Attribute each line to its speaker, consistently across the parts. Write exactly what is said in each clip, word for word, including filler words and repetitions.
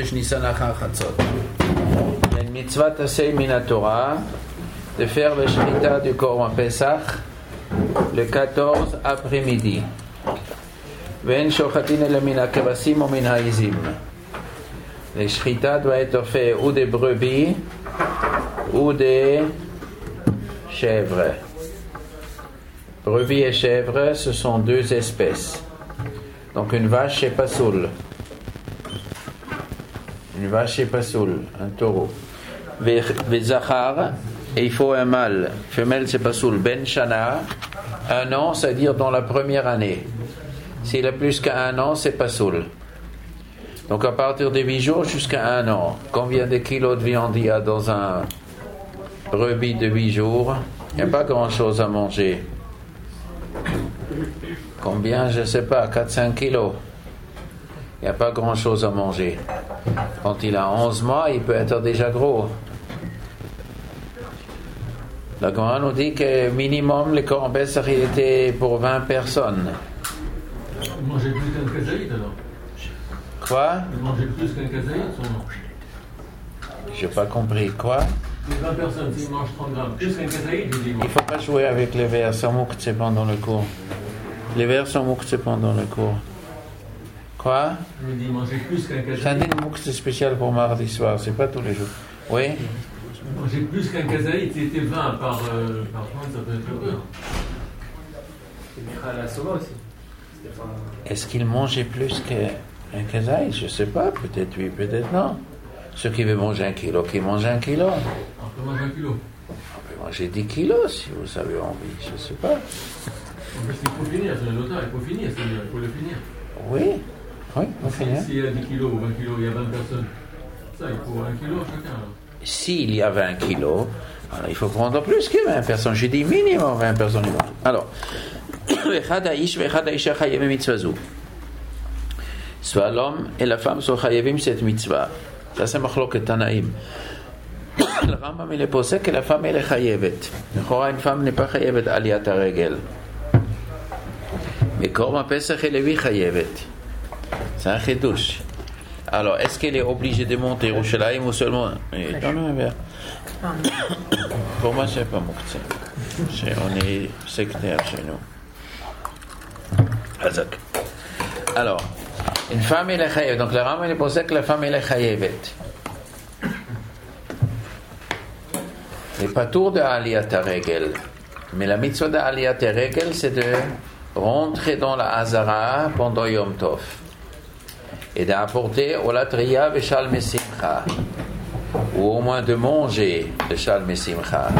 Speaker 1: Chodesh Nissan Achar Chatzot. Il y a une mitzvah tassei min Torah de faire le shrita du Korban Pesach le quatorze après-midi. Ve'en shochatin ele min ha'kevasim ou min ha'izim. Le shrita doit être fait ou des brebis ou des chèvres. Brebis et chèvres, ce sont deux espèces. Donc une vache c'est pasoul. Une vache c'est pasoul, un taureau. Vezachar, et il faut un mâle. Femelle c'est pasoul. Ben shana, un an, c'est-à-dire dans la première année. S'il a plus qu'un an, c'est pasoul. Donc à partir de huit jours jusqu'à un an. Combien de kilos de viande il y a dans un brebis de huit jours? Il n'y a pas grand-chose à manger. Combien? Je ne sais pas, quatre à cinq kilos. Il n'y a pas grand-chose à manger. Quand il a onze mois, il peut être déjà gros. La Gemara nous dit que minimum, le Korban Pesach était pour vingt personnes.
Speaker 2: Il mangeait plus qu'un kazaïd alors?
Speaker 1: Quoi?
Speaker 2: Il mangeait plus qu'un kazaïd son nom?
Speaker 1: Je n'ai pas compris. Quoi?
Speaker 2: Les vingt personnes, s'ils mangent trente grammes, plus qu'un kazaïd, il
Speaker 1: ne faut pas jouer avec les verres, sont mouktsé pendant le cours. Les verres sont mouktsé pendant le cours. Quoi?
Speaker 2: Je dis manger plus qu'un kazaïd.
Speaker 1: C'est un dîner mouktsé spécial pour mardi soir, c'est pas tous les jours. Oui?
Speaker 2: Manger plus qu'un kazaïd, c'était vingt par, euh, par point, ça peut être peu.
Speaker 3: C'est Michal Asova aussi.
Speaker 1: Est-ce qu'il mangeait plus qu'un kazaïd? Je ne sais pas, peut-être oui, peut-être non. Ceux qui veulent manger un kilo, qui mangent un kilo.
Speaker 2: On peut manger un kilo.
Speaker 1: On peut manger dix kilos si vous avez envie, je ne sais pas.
Speaker 2: Parce qu'il faut finir, c'est un auteur, il faut finir, c'est-à-dire, il faut le finir.
Speaker 1: Oui, oui, il faut finir.
Speaker 2: S'il y a dix kilos ou vingt kilos, il y a vingt personnes. Ça, il faut un kilo chacun. Alors.
Speaker 1: S'il y a vingt kilos, alors il faut prendre plus que vingt personnes. Je dis minimum vingt personnes. Alors, soit l'homme et la femme sont chayevim cette mitzvah. Ça c'est machloket Tanaïm. Le Rambam il est posé que la femme elle est chayevet. Une femme n'est pas chayevet aliyat haregel. Mais Korban Pesach elle est oui chayevet. C'est un chidouche. Alors, est-ce qu'elle est obligée de monter Yerushalayim ou seulement... Donne-moi un verre. Pour moi, c'est pas mouktsé. On est sectaire chez nous. Hazak. Alors, une femme, elle est chayevet. Donc, le Rambam, il est posé que la femme, elle est chayevet. Les patours de Aliyat HaRegel. Mais la mitzvah de Aliyat HaRegel, c'est de rentrer dans la Hazara pendant Yom Tov. Et d'apporter au latria et shalmei simcha, ou au moins de manger le shalmei simcha.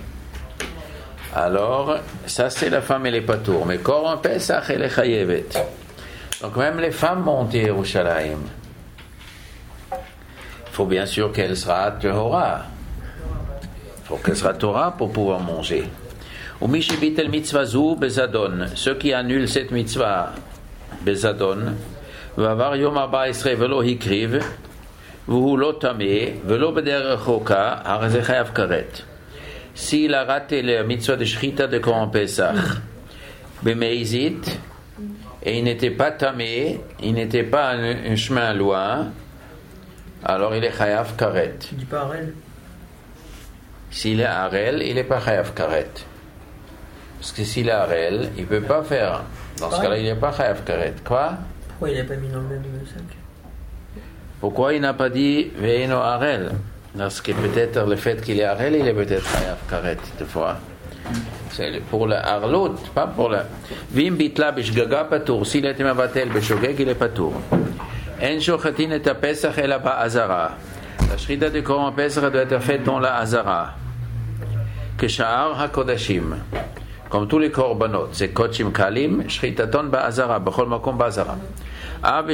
Speaker 1: Alors, ça c'est la femme et les patours. Mais Korban Pesach et les chayevet. Donc même les femmes montent à Yerushalayim. Il faut bien sûr qu'elle sera Torah. Il faut qu'elle sera Torah pour pouvoir manger. Ou mishibit el mitzvah zu bezadon. Ceux qui annulent cette mitzvah bezadon. ועבר יום ארבע עשרה ולא הקריב והוא לא טמא ולא בדרך רחוקה, הרי זה חייב כרת. S'il a raté la mitzvah de shrita de Korban Pesach bemeizit et il n'était pas tamé, il n'était pas un, un chemin loin, alors il est chayav karet.
Speaker 3: Tu dis pas Arel?
Speaker 1: S'il est Arel, il n'est pas chayav karet. Parce que s'il est Arel, il ne peut pas faire. Dans ce cas-là, il n'est pas chayav karet. Quoi?
Speaker 3: Pourquoi il n'a pas mis dans le même sac?
Speaker 1: Pourquoi il n'a pas dit Veino Arel? Parce que peut-être le fait qu'il est Arel, il est peut-être Chayav Karet, des fois. C'est pour le Arlot, pas pour le. Vim bitla bishgaga patour. S'il était mavatel bishogeg, il est patour. En shochatin et Pesach et la ba'azara. La shrita de Korban Pesach doit être faite dans la Azara. Que Sha'ar HaKodashim. Comme tous les korbanot, c'est Kochim Kalim, shritaton ba'azara, b'chol makom ba'azara. Quand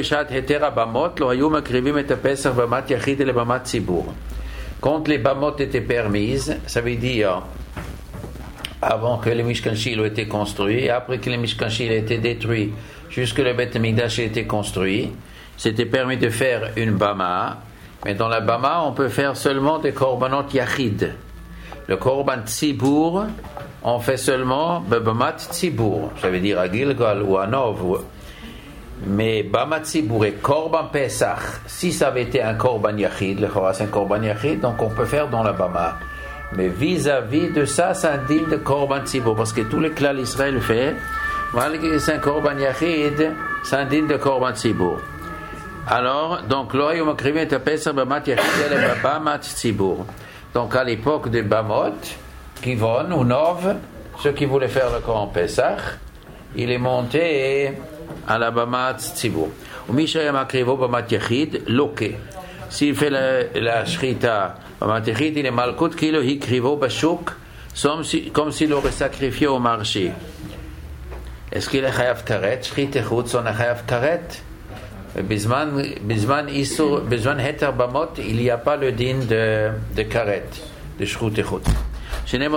Speaker 1: les bamot étaient permises, ça veut dire avant que le Mishkan Shilo ait été construit et après que le Mishkan Shilo ait été détruit jusque le Beth Mikdash ait été construit, c'était permis de faire une bama, mais dans la bama on peut faire seulement des korbanot yachid. Le korban tzibour on fait seulement bamat tzibour, ça veut dire à Gilgal ou à Nov. Mais Bama Tzibour et Korban Pesach, si ça avait été un Korban Yachid, le Chora c'est un Korban Yachid, donc on peut faire dans la Bama. Mais vis-à-vis de ça, c'est indigne de Korban Tzibour, parce que tout le clan d'Israël fait, malgré que c'est un Korban Yachid, c'est indigne de Korban Tzibour. Alors, donc, l'Oyom Akrivim et Pesach Bamat Yachid et Bamat Tzibour. Donc, à l'époque de Bamot, Kivon ou Nov, ceux qui voulaient faire le Korban Pesach, il est monté à la Bamat Tzibour. Ou Mishayam Akrivo Bamat Yachid, Loke. S'il fait la, la Shrita Bamat Yachid, il est Malkut Kilo Hikrivo Bashuk, comme s'il aurait sacrifié au marché. Est-ce qu'il est Chayav Karet? Shrita Chutz, on a Chayav Karet? Bizman, bizman, Isur, bizman Heter Bamot, il n'y a pas le din de, de Karet, de Shrut et Chutz. On ne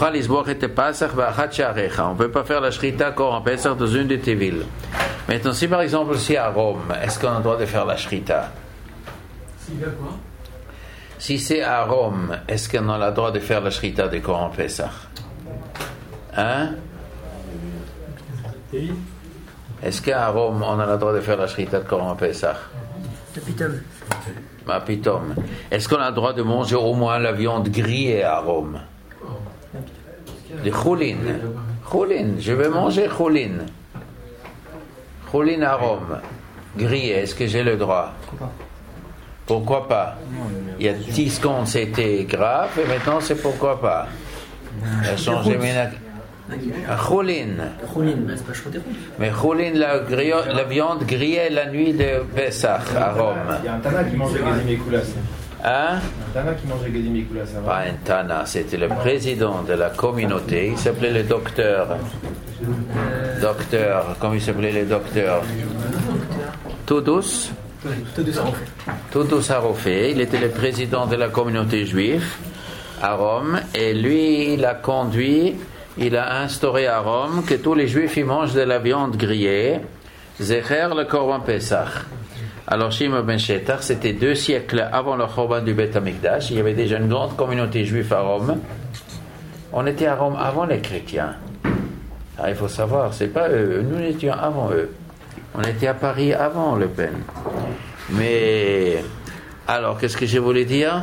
Speaker 1: peut pas faire la Shrita Korban Pesach dans une de tes villes. Maintenant, si par exemple, si à Rome, est-ce qu'on a le droit de faire la Shrita?
Speaker 2: S'il y a quoi?
Speaker 1: Si c'est à Rome, est-ce qu'on a le droit de faire la Shrita de Korban Pesach? Hein? Est-ce qu'à Rome, on a le droit de faire la Shrita de Korban Pesach?
Speaker 3: Le pitom.
Speaker 1: Ma pitom. Est-ce qu'on a le droit de manger au moins la viande grillée à Rome? De choulin. Choulin. Je vais manger choulin. Choulin à Rome. Grillé. Est-ce que j'ai le droit? Pourquoi pas? Il y a dix secondes, c'était grave, et maintenant c'est pourquoi pas. Il a changé maintenant. Choulin. Mais choulin, la, la viande grillée la nuit de Pesach à Rome.
Speaker 4: Il y a un Tana qui mangeait Gedim Koulas.
Speaker 1: Hein?
Speaker 4: Un Tana qui mangeait Gedim Koulas.
Speaker 1: Pas un Tana, c'était le président de la communauté. Il s'appelait le docteur. Docteur, comment il s'appelait le docteur? Toudous. Toudous Harofé. Il était le président de la communauté juive à Rome. Et lui, il a conduit. Il a instauré à Rome que tous les Juifs ils mangent de la viande grillée, Zecher le Korban Pesach. Alors Shimon ben Shetar, c'était deux siècles avant le Korban du Beth Amikdash. Il y avait déjà une grande communauté juive à Rome. On était à Rome avant les chrétiens. Alors, il faut savoir, c'est pas eux, nous étions avant eux. On était à Paris avant Le Pen. Mais alors, qu'est-ce que je voulais dire?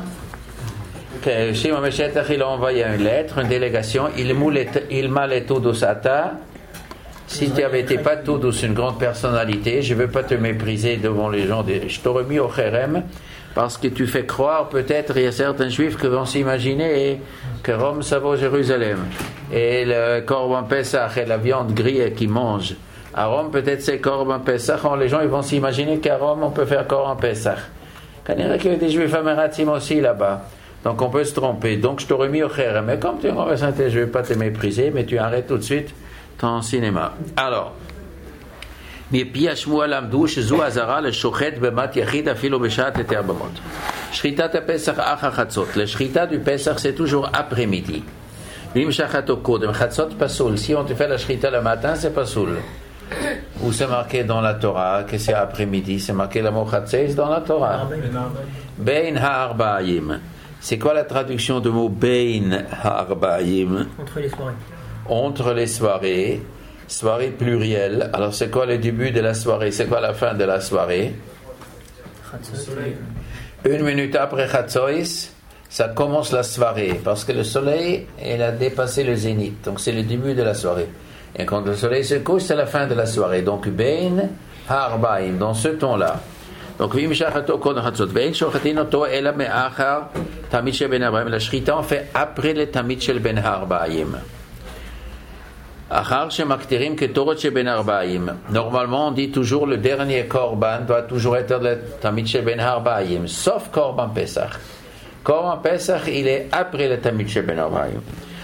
Speaker 1: Shimon ben Shetar, il a envoyé une lettre, une délégation. Il m'a les Toudous Ata. Si tu n'avais été pas Toudous, une grande personnalité, je ne veux pas te mépriser devant les gens. De, je t'aurais mis au Kherem parce que tu fais croire, peut-être, il y a certains juifs qui vont s'imaginer que Rome, ça vaut Jérusalem. Et le Korban Pesach et la viande grillée qu'ils mangent à Rome, peut-être c'est Korban Pesach. Les gens ils vont s'imaginer qu'à Rome, on peut faire Korban Pesach. Quand il y a des juifs amératim aussi là-bas. Donc on peut se tromper. Donc je t'aurais mis au Kherem. Mais comme tu es un mauvais synthèse, je ne vais pas te mépriser, mais tu arrêtes tout de suite ton cinéma. Alors, le shrita du Pesach, c'est toujours après-midi. Si on te fait la shrita le matin, c'est pas soul. Ou c'est marqué dans la Torah que c'est après-midi, c'est marqué la mochatzes dans la Torah. Bein ha'arba'im. C'est quoi la traduction du mot Bein ha'arba'im?
Speaker 3: Entre les soirées.
Speaker 1: Entre les soirées, soirée plurielle. Alors c'est quoi le début de la soirée? C'est quoi la fin de la soirée? Une minute après Chatzois, ça commence la soirée, parce que le soleil, il a dépassé le zénith, donc c'est le début de la soirée. Et quand le soleil se couche, c'est la fin de la soirée. Donc Bein ha'arba'im, dans ce ton-là. Donc la shrita on fait après le tamid shel ben ha'arba'im. Normalement, on dit toujours le dernier korban doit toujours être le tamid shel ben ha'arba'im, sauf korban pesach. Korban pesach, il est après le tamid shel ben ha'arba'im.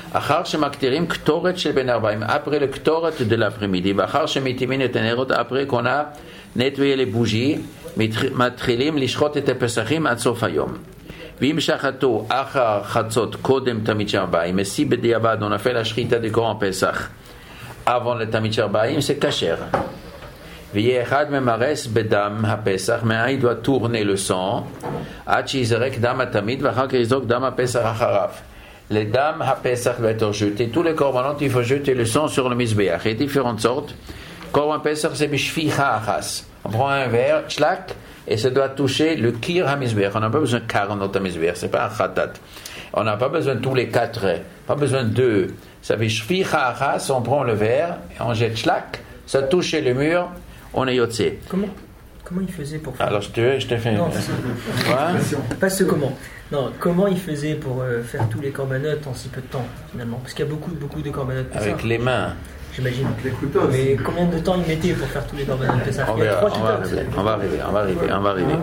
Speaker 1: Après le ktoret de l'après-midi. Après qu'on a nettoyé les bougies, מתחילים לשחוט את הפסחים עד סוף היום. ואם שחטו אחר חצות קודם תמיד של ארבעים, מסי בדיעבד on a fait la שחיטה de Korban Pesach avant le תמיד של ארבעים, c'est kasher. ויהיה אחד ממרס בדם הפסח, מהאי doit tourner le sang, עד שיזרק דם התמיד, ואחר כך יזרוק דם הפסח אחריו. Le dam ha-pesach doit être jeté. Tous les corbanotes, il faut jeter le sang sur le misbéach. Il y a différentes sortes. Korban Pesach, c'est bishficha achas. On prend un verre, tchlak, et ça doit toucher le kir hamizbeach. On n'a pas besoin de quarante hamizbeach, c'est pas un khatat. On n'a pas besoin de tous les quatre, pas besoin de deux. Ça fait shficha achas, on prend le verre, et on jette tchlak, ça touche le mur, on est yotze.
Speaker 3: Comment Comment il faisait pour faire...
Speaker 1: Alors je te, je te fais...
Speaker 3: Non,
Speaker 1: Quoi
Speaker 3: pas ce comment. Non, comment il faisait pour euh, faire tous les corbanotes en si peu de temps, finalement? Parce qu'il y a beaucoup, beaucoup de corbanotes Pessah.
Speaker 1: Avec les mains.
Speaker 3: J'imagine.
Speaker 2: Les couteaux.
Speaker 3: Mais combien de temps il mettait pour faire tous les corbanotes Pessah?
Speaker 1: On
Speaker 3: Il y a
Speaker 1: verra,
Speaker 3: trois
Speaker 1: on va
Speaker 3: tutos.
Speaker 1: arriver, on va arriver, on va arriver, on va arriver.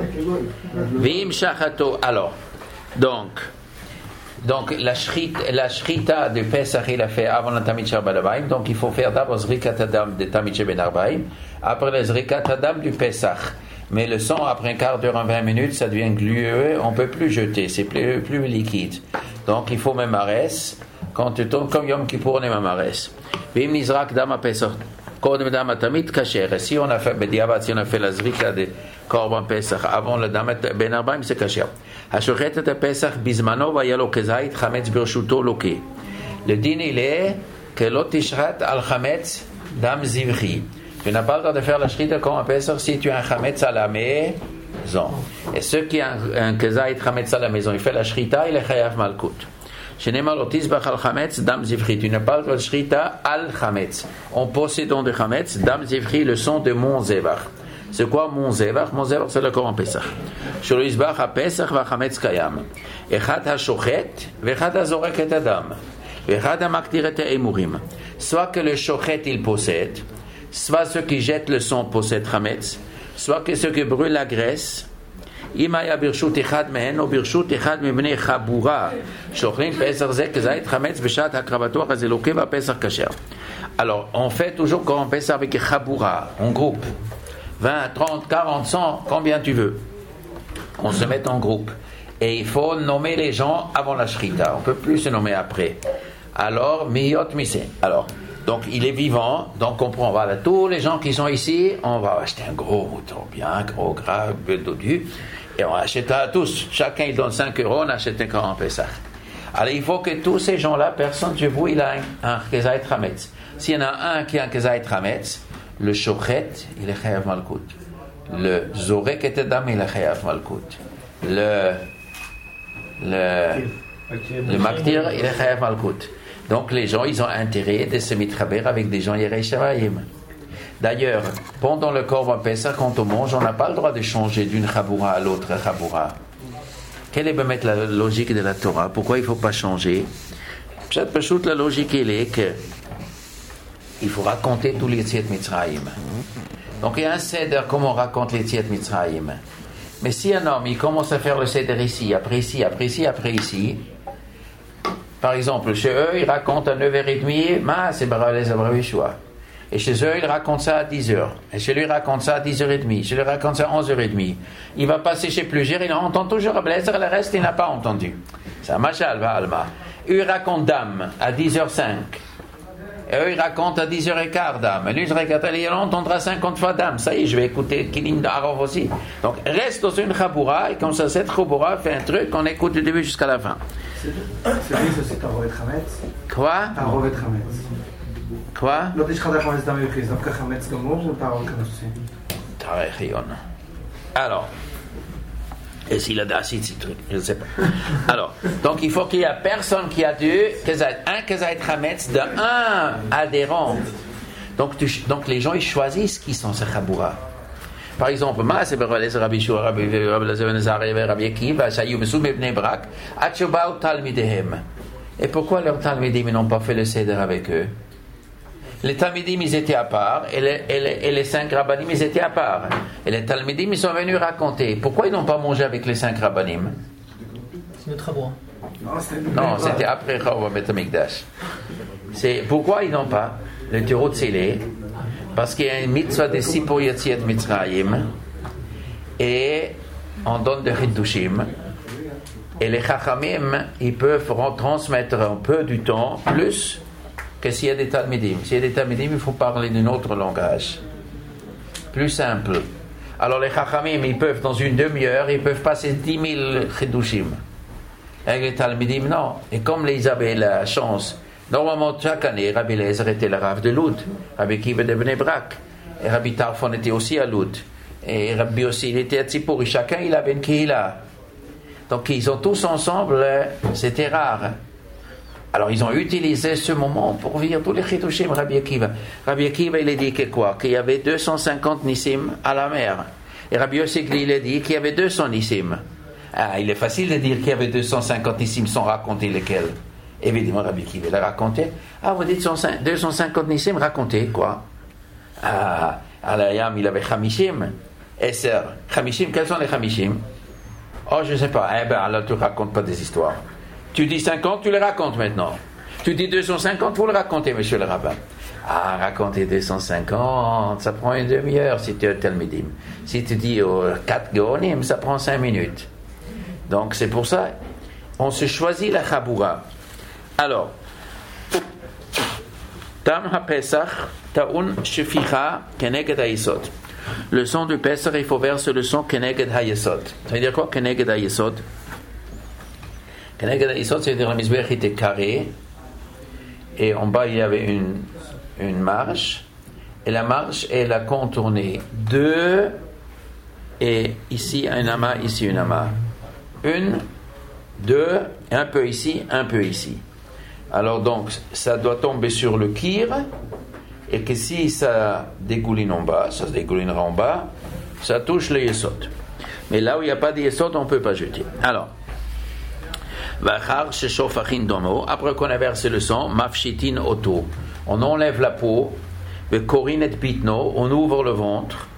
Speaker 1: Vim shachato. Alors, donc, donc la shrita, la shrita de Pesach, il a fait avant la Tamid Shel Ben Arbaim. Donc, il faut faire d'abord Zrikat Adam de Tamid Shel Ben Arbaim, après le Zrikat Adam du Pesach. Mais le sang, après un quart d'heure, en vingt minutes, ça devient glueux, on ne peut plus jeter, c'est plus, plus liquide. Donc, il faut même arès. Quand tu tombes comme Yom Kippour, on est même arès. Vim Nizrak Dama Pesach. Kodem Dama Tamid Kasher. Si on a fait, Bediabat, si on a fait la Zrika de Korban Pesach avant le Damet Ben Arbaim, c'est Kasher. Hashochet et Pesach Bizmano Vayalo Kezait Chametz Birshuto Loke. Le din, il est que l'otishrat al Chametz Dam Zivri. Tu n'as pas le droit de faire la shrita comme un Pesach si tu as un chametz à la maison. Et ceux qui ont un kezait chametz à la maison, il fait la shrita, il est chayav malkut. Shenema lotisbach al chametz dam zivri. Tu n'as pas le droit de shrita al chametz. En possédant de chametz, dam zivri, le son de mon zevach. C'est quoi mon zevach? Mon zevach, c'est le corps en Pesach. Shelo yizbach ha Pesach va chametz kayam. Echad ha shochet, vechad ha zorek et adam. Vechad ha maktir et emurim. Soit que le shochet il possède, soit ceux qui jettent le sang possèdent chametz, soit que ceux qui brûlent la graisse. Imaya birshut echad mehen ou birshut echad mibnei chabura shochlin pesach zeh kezait chametz b'shat hakravato hazeloke va pesach kasher. Alors on fait toujours quand on pesach avec chabura en groupe, vingt, trente, quarante, cent, combien tu veux. On se met en groupe et il faut nommer les gens avant la shrita. On peut plus se nommer après. Alors miyot mise. Alors donc il est vivant, donc on prend, voilà, tous les gens qui sont ici, on va acheter un gros mouton, bien gros, gras, dodu, et on achète à tous, chacun il donne cinq euros, on achète un Korban Pesach. Alors il faut que tous ces gens-là, personne chez vous, il a un, un kezait chametz. S'il y en a un qui a un kezait chametz, le shochet, il est chayav malkut. Le zorek et edam, il est chayav malkut. Le, le, le maktir, il est chayav malkut. Donc les gens, ils ont intérêt de se mitchaber avec des gens Yerei Shamayim. D'ailleurs, pendant le Korban Pesach, quand on mange, on n'a pas le droit de changer d'une chaboura à l'autre chaboura. Quelle est peut-être la logique de la Torah? Pourquoi il ne faut pas changer? La logique, elle est que il faut raconter tous les Yetziat Mitzrayim. Donc il y a un seder, comment on raconte les Yetziat Mitzrayim. Mais si un homme, il commence à faire le seder ici, après ici, après ici, après ici, par exemple, chez eux, ils racontent à neuf heures trente, Ma, c'est Baralez Abravishua. Et chez eux, ils racontent ça à dix heures. Et chez lui, ils racontent ça à dix heures trente. Chez lui, ils racontent ça à onze heures trente. Il va passer chez plusieurs, il entend toujours Ablezer, le reste, il n'a pas entendu. C'est un machal, va Alma. Eux, ils racontent Dame à dix heures cinq. Et eux, ils racontent à dix heures quinze Dame. Et lui, il entendra cinquante fois Dame. Ça y est, je vais écouter Kilim d'Arov aussi. Donc, reste dans une chaboura, et comme ça, cette chaboura fait un truc qu'on écoute du début jusqu'à la fin.
Speaker 5: C'est vrai, ça c'est Tarovet Chametz.
Speaker 1: Quoi?
Speaker 5: Tarovet Chametz.
Speaker 1: Quoi?
Speaker 5: לא תשחט החמץ דם יוקריס, דווקא חמץ גמור או Tarovet Chametz?
Speaker 1: Alors, et s'il a d'acide, c'est truc, je ne sais pas. Alors, donc il faut qu'il y ait personne qui a deux, un kezait chametz de un adhérent. Donc, tu, donc les gens ils choisissent qui sont ces chaboura. Par exemple, Ma c'est Beralez Rabbi Shua, Rabbi Elazar ben Azariah, Rabbi Akiva, Shayu Mesou Bnei Brak, Atchobau Talmidehem. Et pourquoi leurs Talmidim n'ont pas fait le seder avec eux? Les Talmidim ils étaient à part et les, et les, et les cinq Rabbanim ils étaient à part. Et les Talmidim ils sont venus raconter. Pourquoi ils n'ont pas mangé avec les cinq Rabbanim?
Speaker 3: C'est notre abois.
Speaker 1: Non, c'était après Chorban Bet Hamikdash. C'est pourquoi ils n'ont pas le Tirut Silé? Parce qu'il y a une mitzvah de Sipur Yetziat Mitzrayim et on donne de Chiddushim et les Chachamim ils peuvent transmettre un peu du temps plus que s'il y a des Talmidim. S'il y a des Talmidim, il faut parler d'un autre langage plus simple. Alors les Chachamim ils peuvent dans une demi-heure ils peuvent passer dix mille Chiddushim. Avec les Talmidim non. Et comme les avaient la chance, normalement chaque année Rabbi Elazar était le Rav de Loud, Rabbi Akiva de Bnei Brak. Et Rabbi Tarfon était aussi à Loud. Et Rabbi aussi, il était à Tzipor. Et chacun, il avait une kehila. Donc, ils ont tous ensemble, c'était rare. Alors, ils ont utilisé ce moment pour vivre tous les chitushim, Rabbi Akiva. Rabbi Akiva, il a dit que quoi? Qu'il y avait deux cent cinquante nissim à la mer. Et Rabbi Yossi, il a dit qu'il y avait deux cents nissim. Ah, il est facile de dire qu'il y avait deux cent cinquante nissim sans raconter lesquels. Évidemment, Rabbi Akiva l'a raconté. Ah, vous dites deux cent cinquante nissim, racontez quoi? Ah, Alayam, il avait Chamishim. Esser. Chamishim, quels sont les Chamishim? Oh, je ne sais pas. Eh bien, alors tu ne racontes pas des histoires. Tu dis cinquante, tu les racontes maintenant. Tu dis deux cent cinquante, vous le racontez, monsieur le rabbin. Ah, raconter deux cent cinquante, ça prend une demi-heure si tu es Talmidim. Si tu dis oh, quatre Géonim, ça prend cinq minutes. Donc, c'est pour ça, on se choisit la Chaboura. Alors, Tam HaPesach, Ta'un Sheficha, Keneged HaYesod. Le sang du Pesach, il faut verser le sang Keneged HaYesod. Ça veut dire quoi, Keneged HaYesod? Keneged HaYesod, ça veut dire la misbech était carrée, et en bas il y avait une, une marche, et la marche, elle a contourné deux, et ici un amas, ici un amas. Une, deux, un peu ici, un peu ici. Alors donc, ça doit tomber sur le kir, et que si ça dégouline en bas, ça se dégoulinera en bas, ça touche le yesod. Mais là où il n'y a pas de yesod, on ne peut pas jeter. Alors, après qu'on a versé le sang, mafshitin oto, on enlève la peau, on ouvre le ventre,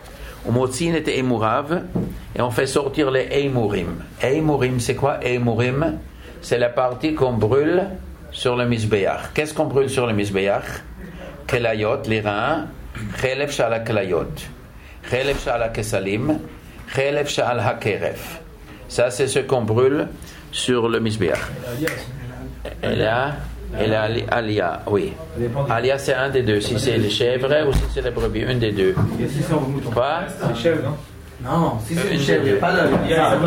Speaker 1: et on fait sortir les eimurim. Eimurim, c'est quoi eimurim? C'est la partie qu'on brûle sur le misbeach. Qu'est-ce qu'on brûle sur le misbeach? Kelayot, les reins, chelef shala kelayot, chelef shala kesalim, chelef shala hakeref. Ça, c'est ce qu'on brûle sur le misbeach. Elle a, elle a alia, oui. Alia, c'est un des deux. Si c'est les chèvres ou si c'est les brebis, une des deux. Quoi?
Speaker 5: C'est les chèvres, non? Non, si c'est une chèvre, il n'y a pas de...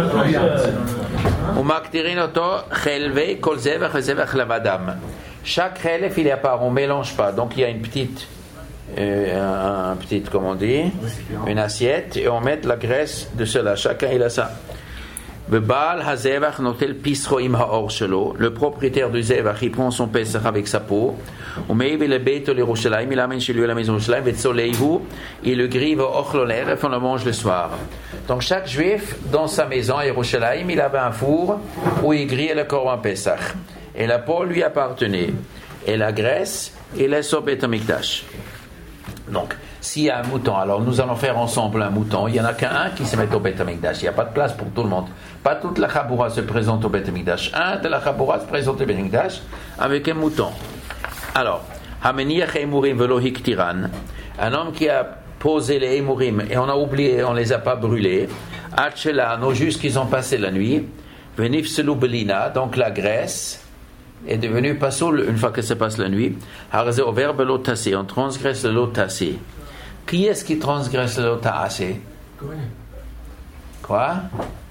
Speaker 1: Chaque chelef, il est à part, on ne mélange pas. Donc, il y a une petite, euh, un, un petit, comment on dit, une assiette, et on met la graisse de cela. Chacun, il a ça. Le propriétaire du zevach, il prend son pesach avec sa peau. Il l'amène chez lui à la maison de il le grive au ochloler et on le mange le soir. Donc chaque juif, dans sa maison à Yerushalayim, il avait un four où il grillait le korban pesach. Et la peau lui appartenait. Et la graisse, il laisse au Beit HaMikdash. Donc, s'il y a un mouton, alors nous allons faire ensemble un mouton. Il n'y en a qu'un qui se met au Beit HaMikdash. Il n'y a pas de place pour tout le monde. Pas toute la Chaboura se présente au Beit HaMikdash. Un de la Chaboura se présente au Beit HaMikdash avec un mouton. Alors, Hameniach Eimurim velo hiktiran. Un homme qui a posé les Eimurim et on a oublié, on ne les a pas brûlés. Hachela, nos justes qu'ils ont passé la nuit. Venif selou belina, donc la graisse est devenue pasoul une fois que se passe la nuit. Harze au verbe l'eau tassée, on transgresse l'eau tassée. Qui est-ce qui transgresse l'eau tassée? Quoi?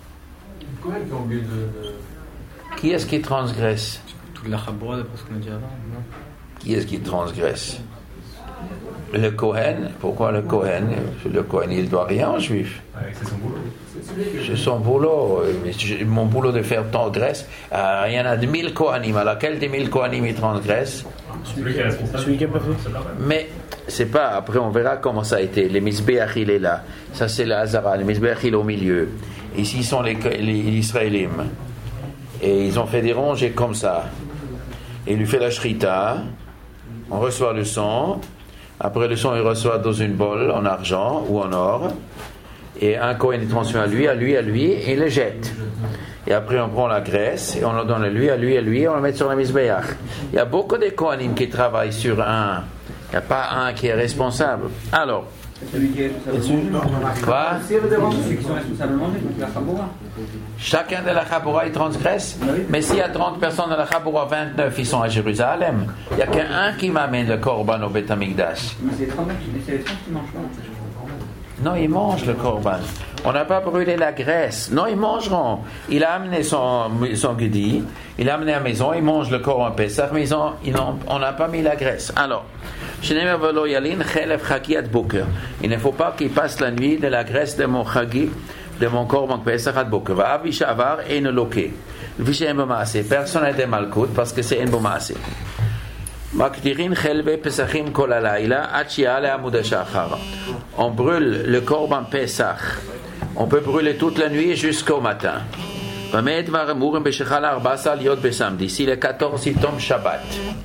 Speaker 1: Qui est-ce qui transgresse?
Speaker 6: Toute la Chaboura, d'après ce qu'on a dit avant, non?
Speaker 1: Qui est-ce qui transgresse? Le Kohen. Pourquoi le Kohen? Le Kohen, il ne doit rien en juif.
Speaker 2: C'est son boulot.
Speaker 1: C'est son boulot. Mon boulot de faire transgresse. Euh, il y en a de mille Kohanim. À laquelle des mille Kohanim il transgresse?
Speaker 2: Celui qui est responsable.
Speaker 6: Celui qui a pas fait.
Speaker 1: Mais c'est pas. Après, on verra comment ça a été. Les Mizbeach, il est là. Ça, c'est le Hazara. Les Mizbeach, il est au milieu. Ici sont les, les, les Israélim. Et ils ont fait des rangées comme ça. Et il lui fait la shrita. On reçoit le sang. Après le sang, il reçoit dans une bol en argent ou en or. Et un Kohen transmet à lui, à lui, à lui, et il le jette. Et après, on prend la graisse et on le donne à lui, à lui, à lui, et on le met sur la misbeach. Il y a beaucoup de Kohanim qui travaillent sur un. Il n'y a pas un qui est responsable. Alors.
Speaker 5: Celui qui est responsable.
Speaker 1: Quoi?
Speaker 5: Ceux qui sont responsables de manger, la Chaboura.
Speaker 1: Chacun de la Chaboura, il transgresse. Mais s'il y a trente personnes de la Chaboura, vingt-neuf, ils sont à Jérusalem. Il n'y a qu'un qui m'amène le korban au Beit HaMikdash.
Speaker 5: Mais c'est les trente qui mangent pas.
Speaker 1: Non, ils mangent le korban. On n'a pas brûlé la graisse. Non, ils mangeront. Il a amené son, son guidi, il a amené à la maison, ils mangent le korban Pesach, mais ils ont, ils ont, on n'a pas mis la graisse. Alors, Il ne faut pas qu'il passe la nuit de la graisse de mon chagi, de mon korban pesach ad boker. Va'avi shavar ein loke. Personne n'a de malkout parce que c'est un bon maasé. Maktirin chelve pesachim kol alayla ad shi'ale amud hashachar. On brûle le korban pesach. On peut brûler toute la nuit jusqu'au matin. Si le quatorze il tombe Shabbat.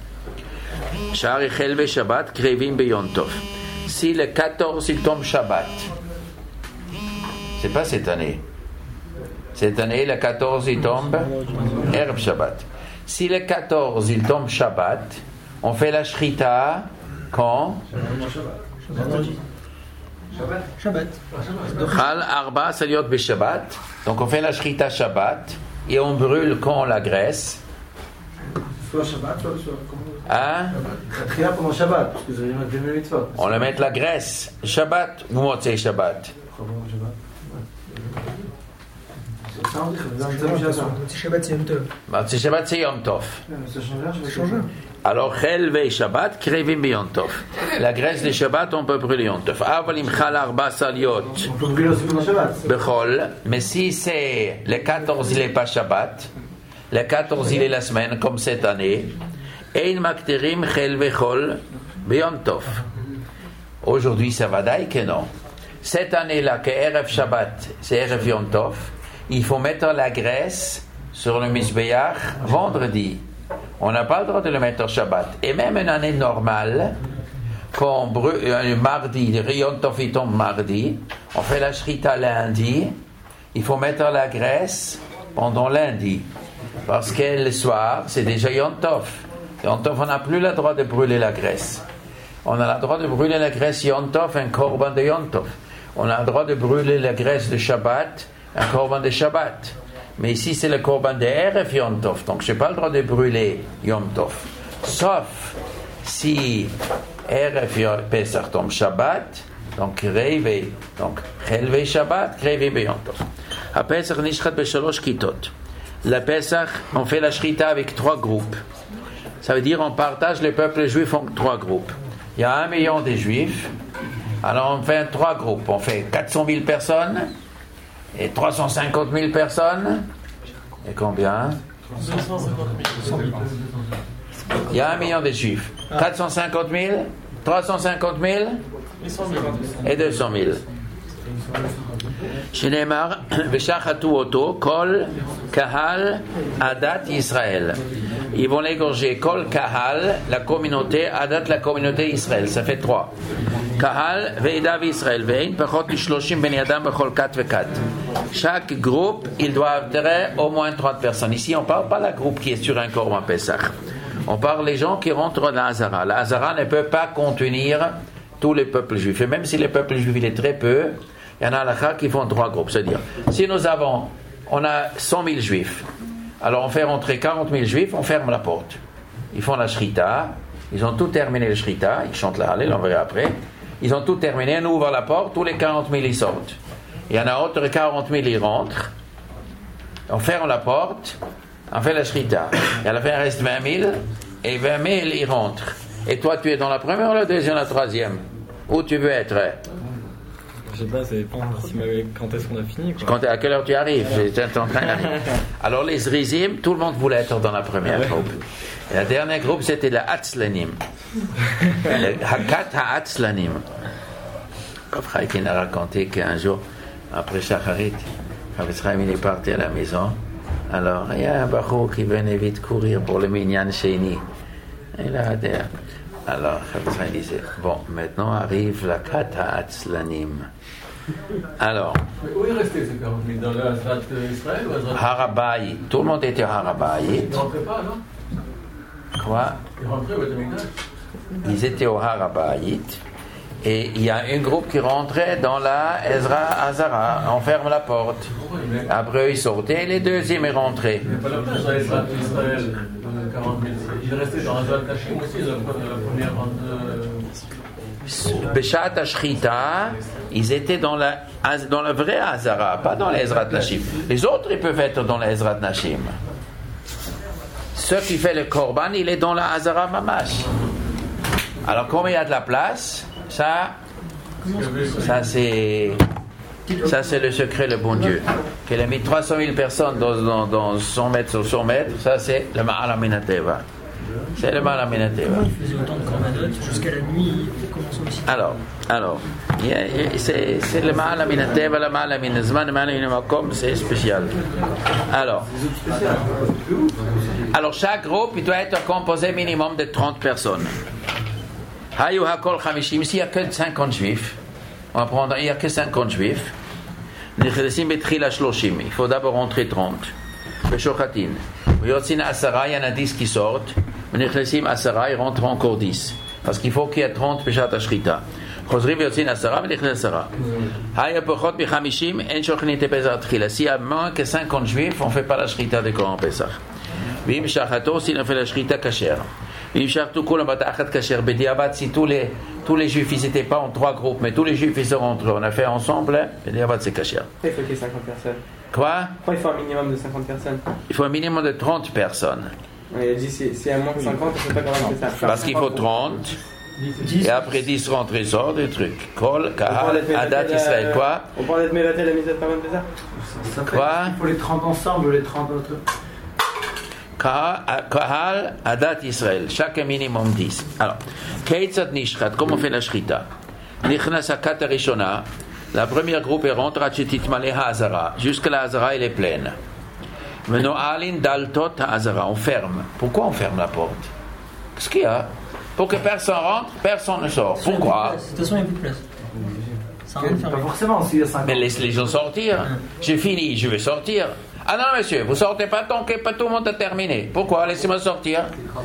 Speaker 1: Si le quatorze il tombe Shabbat. C'est pas cette année. Cette année, le quatorze il tombe Erev Shabbat. Si le quatorze il tombe Shabbat, on fait la shrita quand?
Speaker 3: Shabbat. Shabbat.
Speaker 1: Chal arba saliot b'Shabbat. Donc on fait la shrita Shabbat et on brûle quand la graisse.
Speaker 5: Soit Shabbat, soit soit
Speaker 1: Hein?
Speaker 5: Tria pendant Shabbat, parce que vous allez mettre deux minutes fois.
Speaker 1: On le met la graisse. Shabbat ou motzei Shabbat.
Speaker 3: Motzei Shabbat c'est Yom Tov.
Speaker 1: Motzei Shabbat c'est Yom Tov.
Speaker 5: Ça change.
Speaker 1: Alors, Chel vei Shabbat, krevim b'Yom Tov. La graisse de Shabbat, on peut brûler Yom Tov. Avalim chal arba saliot.
Speaker 5: On peut brûler aussi pendant Shabbat.
Speaker 1: Bechol. Mais si c'est le quatorze, il n'est pas Shabbat. Le quatorze, il est la semaine, comme cette année. Ein makterim chel vechol b'Yom Tov. Aujourd'hui, ça va d'ailleurs que non. Cette année-là, que Erev Shabbat, c'est Erev Yom Tov, il faut mettre la graisse sur le Mizbeach vendredi. On n'a pas le droit de le mettre au Shabbat. Et même une année normale, quand un mardi, le Yom Tov il tombe mardi, on fait la shrita lundi, il faut mettre la graisse pendant lundi. Parce que le soir, c'est déjà Yom Tov. Yom Tov, on n'a plus le droit de brûler la graisse. On a le droit de brûler la graisse Yom Tov, un korban de Yom Tov. On a le droit de brûler la graisse de Shabbat, un korban de Shabbat. Mais ici, c'est le korban de Erev Yom Tov. Donc, je n'ai pas le droit de brûler Yom Tov. Sauf si Erev Pesach tombe Shabbat, donc Revei, donc Chelvei Shabbat, Revei Yom Tov. À Pesach, Nishchat Beshalosh Kitot. La Pesach, on fait la Shrita avec trois groupes. Ça veut dire on partage le peuple juif en trois groupes. Il y a un million de juifs. Alors, on fait trois groupes. On fait quatre cent mille personnes. Et trois cent cinquante mille personnes. Et combien?
Speaker 2: deux cent cinquante mille.
Speaker 1: Il y a un million de juifs. quatre cent cinquante mille, trois cent cinquante mille et deux cent mille. Shinemar, Veshachatu Oto, Kol, Kahal, Adat, Israël. Ils vont l'égorger. Kol, Kahal, la communauté, Adat, la communauté Israël. Ça fait trois. Kahal, Veidav Israël, Vein, Pachot, Ishloshim, Ben Yadam, Bechol, Kat, Vekat. Chaque groupe, il doit avoir au moins trente personnes. Ici, on ne parle pas la groupe qui est sur un korban Pesach. On parle des gens qui rentrent dans la Hazara. La Hazara ne peut pas contenir tous les peuples juifs. Et même si les peuples juifs, il est très peu, il y en a là qui font trois groupes. C'est-à-dire, si nous avons, on a cent mille juifs, alors on fait rentrer quarante mille juifs, on ferme la porte. Ils font la shrita, ils ont tout terminé le shrita, ils chantent la Hallel, on verra après. Ils ont tout terminé, on ouvre la porte, tous les quarante mille ils sortent. Il y en a autres quarante mille ils rentrent, on ferme la porte, on fait la shrita. Et à la fin, il reste vingt mille, et vingt mille ils rentrent. Et toi, tu es dans la première, la deuxième, la troisième? Où tu veux être?
Speaker 6: Je sais pas, ça dépend quand est-ce qu'on a fini. Quoi.
Speaker 1: Quand, à quelle heure tu arrives? J'étais en train d'arriver. Alors les Zrizim, tout le monde voulait être dans la première ouais. groupe. Et la dernière groupe, c'était la Hatzlanim. Le Hakat HaAtzlanim. Rav a raconté qu'un jour, après Shacharit, Rav il est parti à la maison. Alors, il y a un bachou qui venait vite courir pour le Minyan Sheni. Il a dit, alors, Rav disait, bon, maintenant arrive la Kat HaAtzlanim. Alors.
Speaker 2: Mais où est resté ces quarante mille? Dans le Hazrat Israël ou Hazrat
Speaker 1: Harabaï. Tout le monde était à Harabaï.
Speaker 2: Ils ne rentraient pas, non?
Speaker 1: Quoi?
Speaker 2: Ils rentraient au Beth Amikdash?
Speaker 1: Ils étaient au Harabaï. Et il y a un groupe qui rentrait dans la Ezra Hazara. On ferme la porte. Après, ils sortaient et les deuxièmes sont rentrés.
Speaker 2: Il n'y a pas la place dans Hazrat Israël, quarante mille. Ils restaient dans Hazrat Nashim aussi, la première vente.
Speaker 1: Beshat Ashrita, ils étaient dans la, dans la vraie Hazara, pas dans l'Ezrat Nashim. Les autres, ils peuvent être dans l'Ezrat Nashim. Ceux qui fait le Korban, il est dans la Hazara Mamash. Alors, comme il y a de la place, ça, ça c'est, ça c'est le secret, le bon Dieu. Qu'il a mis trois cent mille personnes dans, dans, dans cent mètres sur cent mètres, ça c'est le Ma'al Aminateva. C'est le Ma'al Aminateva.
Speaker 3: Comment il faisait autant de korbanot jusqu'à la nuit? Comment aussi?
Speaker 1: Alors, alors, il y a, il y a, c'est, c'est le Ma'al Aminateva, le Ma'al Aminazman, le Ma'al Aminamakom, c'est spécial. Alors, alors, chaque groupe, il doit être composé minimum de trente personnes. Hayu Hakol Chamishim, s'il n'y a que cinquante juifs, on va prendre, il n'y a que cinquante juifs. Il faut d'abord entrer trente. Le Shochatin. Yotzin Asara, il y en a dix qui sortent. Nechlesim Asara, il rentre encore dix. Parce qu'il faut qu'il y ait trente Peshat Ashrita. Chosrim Yotzin Asara, Nechlesim Asara. Haya Pochot Bichamishim, En Shochnite Pesach Tchila. S'il y a moins que cinquante juifs, on ne fait pas la Shrita de Koran Pesach. Vim Shachato, s'il on fait la Shrita Kasher. Vim Shachtu Kulam Batachat Kasher. Bediabat, si tous les, tous les juifs, ils n'étaient pas en trois groupes, mais tous les juifs, ils sont rentrés. On a fait ensemble, Bediabat, c'est Kasher.
Speaker 5: Il faut qu'il y ait cinquante personnes.
Speaker 1: Quoi?
Speaker 5: Pourquoi il faut un minimum de cinquante personnes?
Speaker 1: Il faut un minimum de trente personnes.
Speaker 5: Il a dit s'il si y a moins de cinquante, on ne peut pas quand même faire ça.
Speaker 1: Parce qu'il faut trente. Et après dix rentrent et sortent des trucs. Kol, Kahal, Adat, Israël. Quoi?
Speaker 5: On parle d'être mélaté à la mise à part de ça?
Speaker 1: Quoi?
Speaker 7: Il faut les trente ensemble ou les trente autres?
Speaker 1: Kahal, Adat, Israël. Chaque minimum dix. Alors, Keitzat Nishchat, comment on fait la Shrita? Nichnas Akat Arishona. La première groupe rentre à Titmale Hazara. Jusque la Hazara, elle est pleine. Meno'alin Daltot Hazara. On ferme. Pourquoi on ferme la porte? Qu'est-ce qu'il y a? Pour que personne rentre, personne ne sort. Pourquoi?
Speaker 3: De toute façon, il n'y a plus de place. Ça
Speaker 7: Pas forcément, s'il y a cinquante.
Speaker 1: Mais laisse les gens sortir. J'ai fini, je vais sortir. Ah non, monsieur, vous sortez pas tant que pas tout le monde a terminé. Pourquoi? Laissez-moi sortir.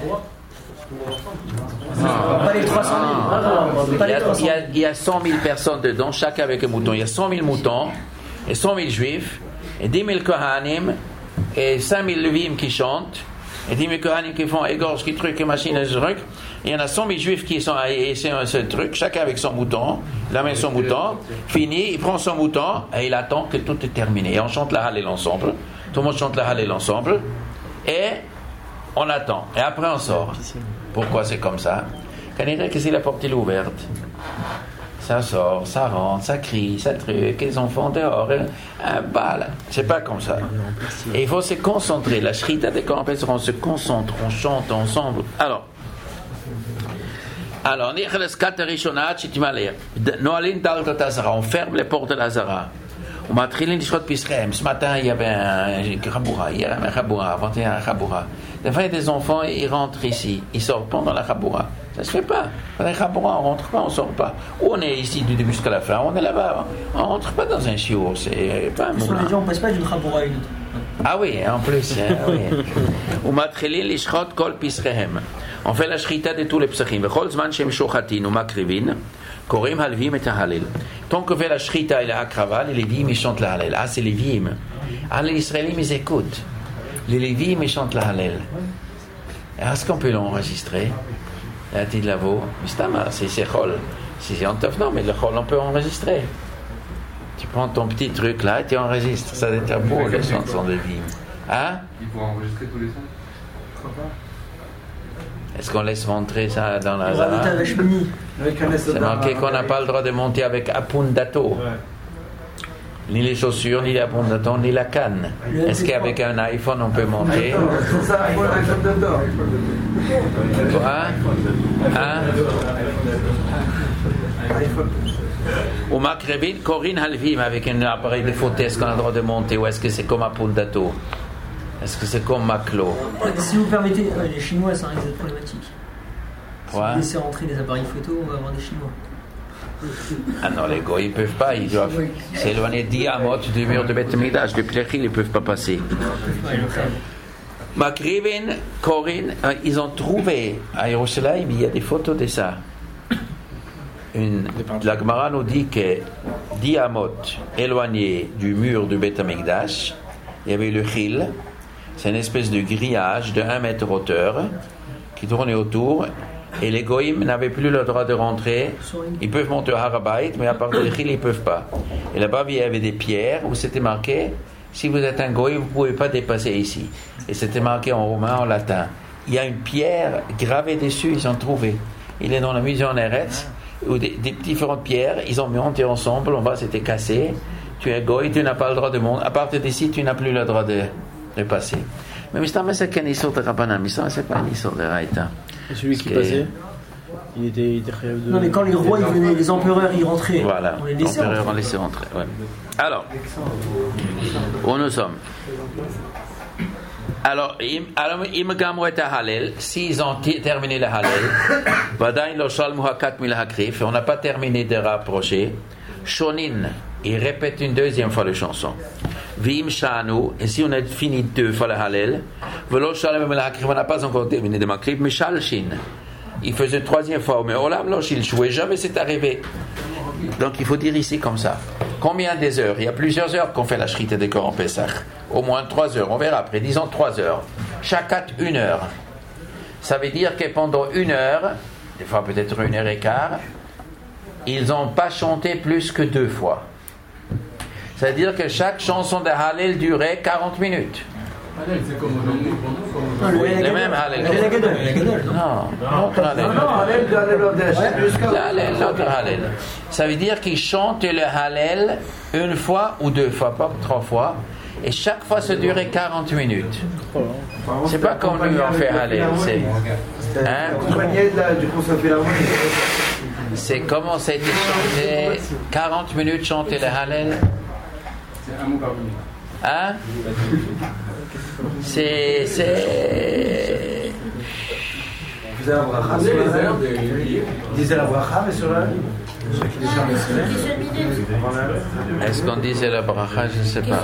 Speaker 3: Ah. Pas les trois cent mille. Pas
Speaker 1: Il y,
Speaker 3: les
Speaker 1: a,
Speaker 3: trois cent
Speaker 1: il, y
Speaker 3: mille.
Speaker 1: a, il y a cent mille personnes dedans, chacun avec un mouton. Il y a cent mille moutons, et cent mille juifs, et dix mille kohanim, et cinq mille levim qui chantent, et dix mille kohanim qui font égorge, qui truc, et machine, et ce truc. Il y en a cent mille juifs qui sont à essayer ce truc, chacun avec son mouton, il amène son mouton, fini, il prend son mouton, et il attend que tout est terminé. Et on chante la Hallel ensemble, tout le monde chante la Hallel ensemble, et on attend, et après on sort. Pourquoi c'est comme ça? Quand il dirait que si la porte est ouverte, ça sort, ça rentre, ça crie, ça truc, les enfants dehors, un bal. C'est pas comme ça. Et il faut se concentrer. La shrita des Koran Pesach, on se concentre, on chante ensemble. Alors, alors, on ferme les portes de l'Azara. Ce matin, il y avait un Chaboura, hier un Chaboura, avant il y a un Chaboura. Des fois, il y a des enfants, ils rentrent ici, ils sortent pendant la Chaboura. Ça se fait pas. Pendant la Chaboura, on rentre pas, on sort pas. Ou on est ici du début jusqu'à la fin, on est là-bas. On rentre pas dans un chiour, c'est pas un moulin.
Speaker 3: Sur les gens, on passe pas d'une Chaboura à une autre.
Speaker 1: Ah oui, en plus. Hein, oui. Ou matrilin lishrot kol pisrehem. On fait la shrita de tous les psachim. Vechol zman shem shochatin ou makrivin. Korim halvim et halel. Tant que fait la shrita et la akraval, les lévim ils chantent la halel. Ah, c'est les lévim. Ah, les israéliens ils écoutent. Les lévim ils chantent la halel. Est-ce qu'on peut l'enregistrer? La petite lavo. C'est c'est chol. C'est en tof, non, mais le chol on peut enregistrer. Tu prends ton petit truc là et tu enregistres. Ça doit être beau les chansons de Lévim. Hein?
Speaker 8: Il faut enregistrer tous les sons.
Speaker 1: Est-ce qu'on laisse rentrer ça dans la
Speaker 3: On
Speaker 1: Zara?
Speaker 3: rajoute un Shmini.
Speaker 1: C'est marqué qu'on n'a pas le droit de monter avec Apundato. Ni les chaussures, ni l'Apundato, ni la canne. Est-ce qu'avec un iPhone on peut monter? Quoi? Hein? Ou Makrevin, Corinne Halvim avec un appareil de photo, est-ce qu'on a le droit de monter ou est-ce que c'est comme Apundato? Est-ce que c'est comme Maclo?
Speaker 3: Si vous permettez, euh, les Chinois, ça risque d'être problématique.
Speaker 1: Quoi?
Speaker 3: Si vous laissez rentrer des appareils photo, on va avoir des Chinois.
Speaker 1: Ah non, les gars, ils ne peuvent pas, ils doivent s'éloigner dix amot du mur de Beth Mikdash, du Plechil, ils ne peuvent pas passer. Makrivin, Corinne, ils ont trouvé à Yerushalayim, il y a des photos de ça. Une, la Gemara nous dit que dix amot éloignés du mur du Beth Mikdash, il y avait le Chil, c'est une espèce de grillage de un mètre hauteur qui tournait autour. Et les goïms n'avaient plus le droit de rentrer. Ils peuvent monter au Harabait, mais à part de l'Echil, ils ne peuvent pas. Et là-bas, il y avait des pierres où c'était marqué si vous êtes un goïm, vous ne pouvez pas dépasser ici. Et c'était marqué en romain, en latin. Il y a une pierre gravée dessus, ils ont trouvé. il est dans la maison en Eretz, où des, des différentes pierres, ils ont monté ensemble, on va, c'était cassé. Tu es goy, tu n'as pas le droit de monter. À partir d'ici, tu n'as plus le droit de, de passer. Mais Mistama, c'est qu'une histoire de Rabbanan. Mistama, c'est pas une histoire de Raïta.
Speaker 9: Et celui qui passait, il était, il était de...
Speaker 3: Non, mais quand les rois, ils venaient, les empereurs, ils rentraient.
Speaker 1: Voilà,
Speaker 3: on les laissait
Speaker 1: l'empereur, on laissait rentrer. Ouais. Alors, où nous sommes? Alors, im gamru et Halel, s'ils ont t- terminé le Halel, vadain lo shalmu hakat mil hakrif, on n'a pas terminé de rapprocher. Shonin, il répète une deuxième fois la chanson. Vim shanu, et si on a fini deux fois le Halel, velo shalmu mil hakrif, on n'a pas encore terminé de makrif, mais shalshin, il faisait une troisième fois, mais olam losh, il jouait, jamais c'est arrivé. Donc il faut dire ici comme ça. Combien des heures? Il y a plusieurs heures qu'on fait la shrita des corps en Pessah. Au moins trois heures, on verra après. Disons trois heures. Chaque une heure. Ça veut dire que pendant une heure, des fois peut-être une heure et quart, ils n'ont pas chanté plus que deux fois. Ça veut dire que chaque chanson de Hallel durait quarante minutes.
Speaker 2: Hallel, c'est comme aujourd'hui pour nous, comme
Speaker 1: oui, le même Hallel. Non, l'autre Hallel.
Speaker 5: Non, Hallel de Hallel Odesh.
Speaker 1: Hallel, l'autre Hallel. Ça veut dire qu'ils chantent le Hallel une fois ou deux fois, pas trois fois. Et chaque fois, ça durait quarante minutes. C'est pas comme nous on fait Hallel. C'est, hein? C'est comment ça a été chanté. quarante minutes chanter le Hallel.
Speaker 8: C'est un mot par minute.
Speaker 1: Hein? C'est. C'est.
Speaker 5: Vous avez la bracha sur la disait la bracha, mais sur la
Speaker 1: Est-ce qu'on disait la bracha? Je ne sais pas.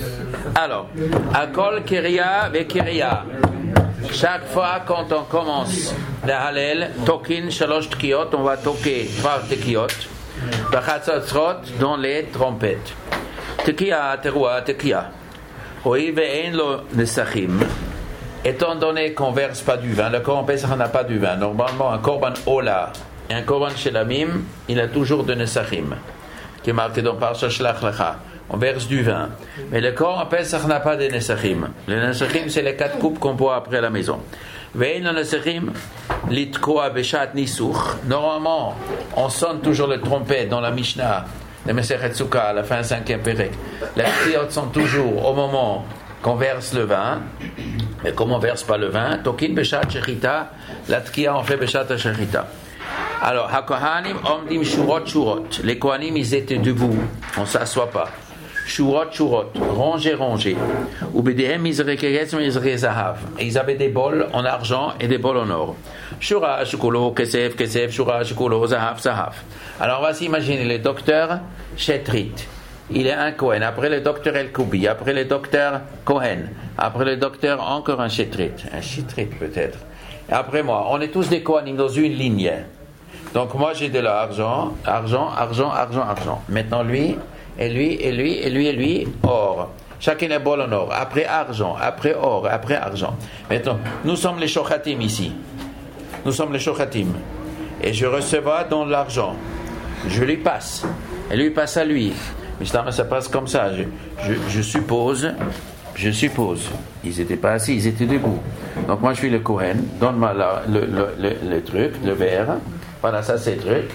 Speaker 1: Alors, Akol Kiria ve Kiria. Chaque fois quand on commence le Hallel, Tokin Shalosh Tkiot, on va toquer trois Tkiot. Bachatzotzrot dans les trompettes. Tekia, teroua, tekia. Oui, ve'en lo nesachim. Étant donné qu'on ne verse pas du vin, le Korban Pesach n'a pas du vin. Normalement, un Korban Ola et un Korban Shelamim, il a toujours de nesachim, qui est marqué dans Parsha Shlach Lecha. On verse du vin. Mais le Korban Pesach n'a pas de nesachim. Le nesachim, c'est les quatre coupes qu'on boit après la maison. Ve'en lo nesachim, litkoa beshat nisuch. Normalement, on sonne toujours le trompette dans la Mishnah. Les Mesechet Sukkah, à la fin cinquième pérec. Les triotes sont toujours au moment qu'on verse le vin. Mais comme on ne verse pas le vin, Tokin Beshat Shechita, la Tkia on fait Beshat Shechita. Alors, Hakohanim Omdim Shurot Shurot. Les Kohanim, ils étaient debout, on ne s'assoit pas. Shurot Shurot, rangé, rangé. Ou Bedehem Izrekeretz Izrezahav. Ils avaient des bols en argent et des bols en or. Shura Shukulo, Kesef, Kesef, Shura Shukulo, Zahav, Zahav. Alors on va s'imaginer le docteur Shetrit. Il est un Cohen. Après le docteur El Koubi. Après le docteur Cohen. Après le docteur encore un Shetrit. Un Shetrit peut-être. Et après moi. On est tous des Kohanim dans une ligne. Donc moi j'ai de l'argent. Argent, argent, argent, argent. Maintenant lui, et lui, et lui, et lui, et lui, or. Chacun est bol en or. Après argent, après or, après argent. Maintenant, nous sommes les Shochatim ici. Nous sommes les Shochatim. Et je recevais dans l'argent. Je lui passe. Et lui passe à lui. Mais ça passe comme ça. Je, je, je suppose, je suppose. Ils n'étaient pas assis, ils étaient debout. Donc moi je suis le Kohen. Donne-moi la, le, le, le, le truc, le verre. Voilà, ça c'est le truc.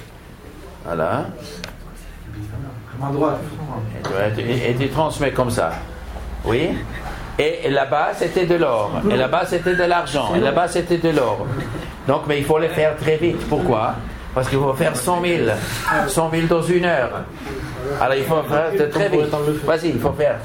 Speaker 1: Voilà. Et tu, et, et tu transmets comme ça. Oui. Et, et là-bas c'était de l'or. Et là-bas c'était de l'argent. Et là-bas c'était de l'or. Donc, mais il faut le faire très vite. Pourquoi? Parce qu'il faut faire cent mille. cent mille dans une heure. Alors il faut faire très vite. Vas-y, il faut faire.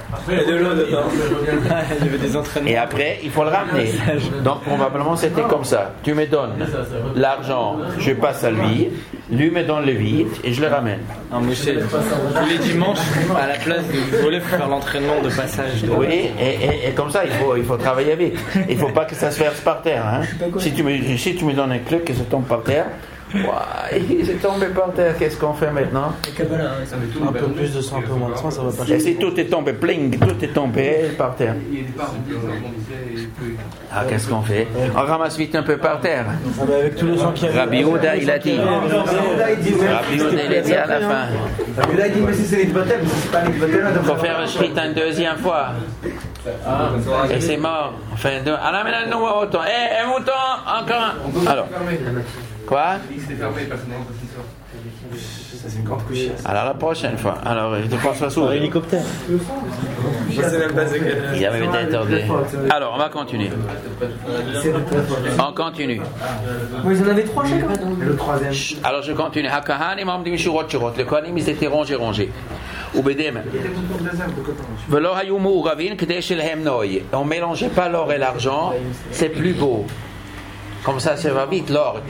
Speaker 1: Et après, il faut le ramener. Donc probablement c'était comme ça. Tu me donnes l'argent, je passe à lui. Lui me donne le vide et je le ramène.
Speaker 6: Non, Moshe, tous les dimanches, à la place de voler, faut faire l'entraînement de passage. De...
Speaker 1: Oui, et, et, et comme ça, il faut, il faut travailler vite. Il ne faut pas que ça se verse par terre. Hein. Si, tu me, si tu me donnes un club que ça tombe par terre, ouais, il est tombé par terre, qu'est-ce qu'on fait maintenant?
Speaker 9: Un peu plus de sang, un peu moins de sang, ça va pas changer.
Speaker 1: Et si tout est tombé, pling, tout est tombé par terre. Ah, qu'est-ce qu'on fait? On ramasse vite un peu par terre.
Speaker 9: Ah, mais avec tout le sang qui a...
Speaker 1: Rabbi Ouda, il a dit. Rabbi Ouda, il a dit à la fin.
Speaker 5: Rabbi Ouda, il dit, mais si c'est l'Itbatel, mais si c'est pas l'Itbatel,
Speaker 1: il faut faire le shrit une deuxième fois. Et c'est mort. Enfin, deux. Alors, maintenant, nous, autant. Eh, un mouton, encore un. Alors. Quoi?
Speaker 8: C'était fermé, personne n'entre ce soir.
Speaker 5: Ça, c'est une grande couche.
Speaker 1: Alors la prochaine fois. Alors, je te pense pas
Speaker 9: Un
Speaker 1: souvent.
Speaker 9: hélicoptère.
Speaker 5: Je sais même pas ce que.
Speaker 1: Il avait été interdit. Alors, on va continuer.
Speaker 5: C'est le très fort.
Speaker 1: On continue.
Speaker 3: Bon, ils en avaient trois chacun.
Speaker 5: Et le troisième.
Speaker 1: Alors, je continue. Hakahanim amdim shurot shurot. Les Kohanim, ils étaient rongés, rongés. Ubedem. Velo hayu mu'uravin k'dei shelhem noi. On mélangeait pas l'or et l'argent. C'est plus beau. Comme ça, ça va vite, l'or.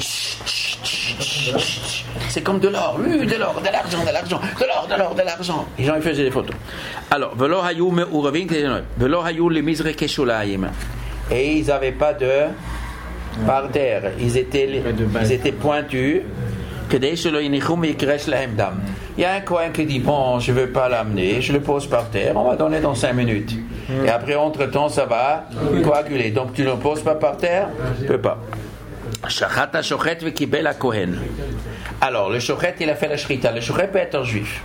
Speaker 1: C'est comme de l'or, oui, de l'or, de l'argent, de l'argent, de l'or, de l'or, de l'argent. Les gens, ils faisaient des photos. Alors, velo hayu me'uravin k'dei shelhem noi. Velo hayu lemizre keshulaim. Et ils n'avaient pas de par terre. Ils étaient, ils étaient pointus. Il y a un coin qui dit bon, je ne veux pas l'amener, je le pose par terre, on va donner dans cinq minutes. Et après, entre-temps, ça va coaguler. Donc tu ne le poses pas par terre, tu ne peux pas. Alors, le shochet, il a fait la shrita. Le shochet peut être un juif.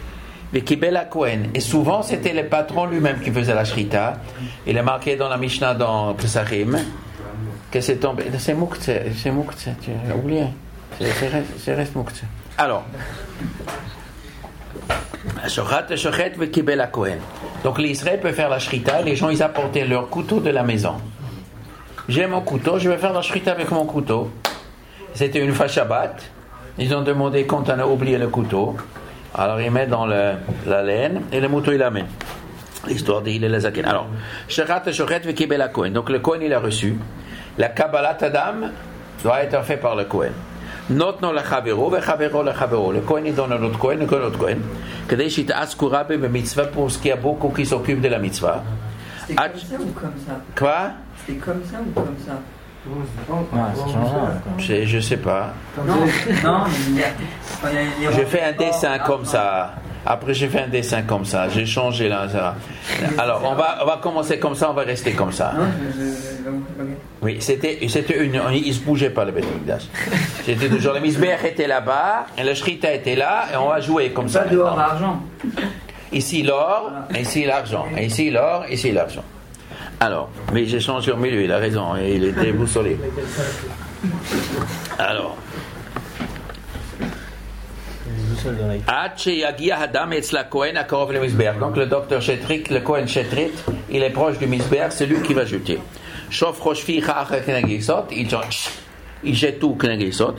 Speaker 1: Et souvent, c'était le patron lui-même qui faisait la shrita. Il est marqué dans la Mishnah dans Pesachim que c'est tombé. C'est Moukhtse, c'est Moukhtse, tu as oublié. C'est, c'est, c'est reste Moukhtse. Alors, donc l'Israël peut faire la shrita. Les gens, ils apportaient leur couteau de la maison. J'ai mon couteau, je vais faire la shrita avec mon couteau. C'était une fois Shabbat. Ils ont demandé quand on a oublié le couteau. Alors ils mettent dans le, la laine et le mouton il l'amène. L'histoire de Hillel Zaken. Alors, donc le Kohen il a reçu. La Kabbalat Adam doit être fait par le Kohen. Not non la Chavero, ve Chavero la Chavero. Le Kohen il donne à notre Kohen, le Kohen notre Kohen. Kadesh Askurabe be mitzvah pour ce qu'il y a beaucoup qui s'occupent de la mitzvah.
Speaker 10: C'était comme ça ou comme ça?
Speaker 1: Quoi?
Speaker 10: C'était comme ça ou comme ça?
Speaker 9: Ah, ça changera.
Speaker 1: Je, je sais pas.
Speaker 10: Non, non, mais il y a, enfin, il y a, il y a
Speaker 1: j'ai fait un dessin comme ça. Après, j'ai fait un dessin comme ça. J'ai changé là. Ça. Alors, on va, on va commencer comme ça. On va rester comme ça.
Speaker 10: Non, je, je, je,
Speaker 1: oui, c'était, c'était une. Il se bougeait pas le Beit Mikdash. C'était toujours le Misbech était là-bas, et le Shrita était là, et on va jouer comme ça.
Speaker 10: Pas dehors l'argent.
Speaker 1: Ici l'or, ici l'argent, ici l'or, ici l'argent. Alors, mais j'ai changé au milieu, il a raison, et il était boussolé. Alors. Donc le docteur Chetrit, le Kohen Chetrit, il est proche du Misber, c'est lui qui va jeter. Il jette tout Knegisot.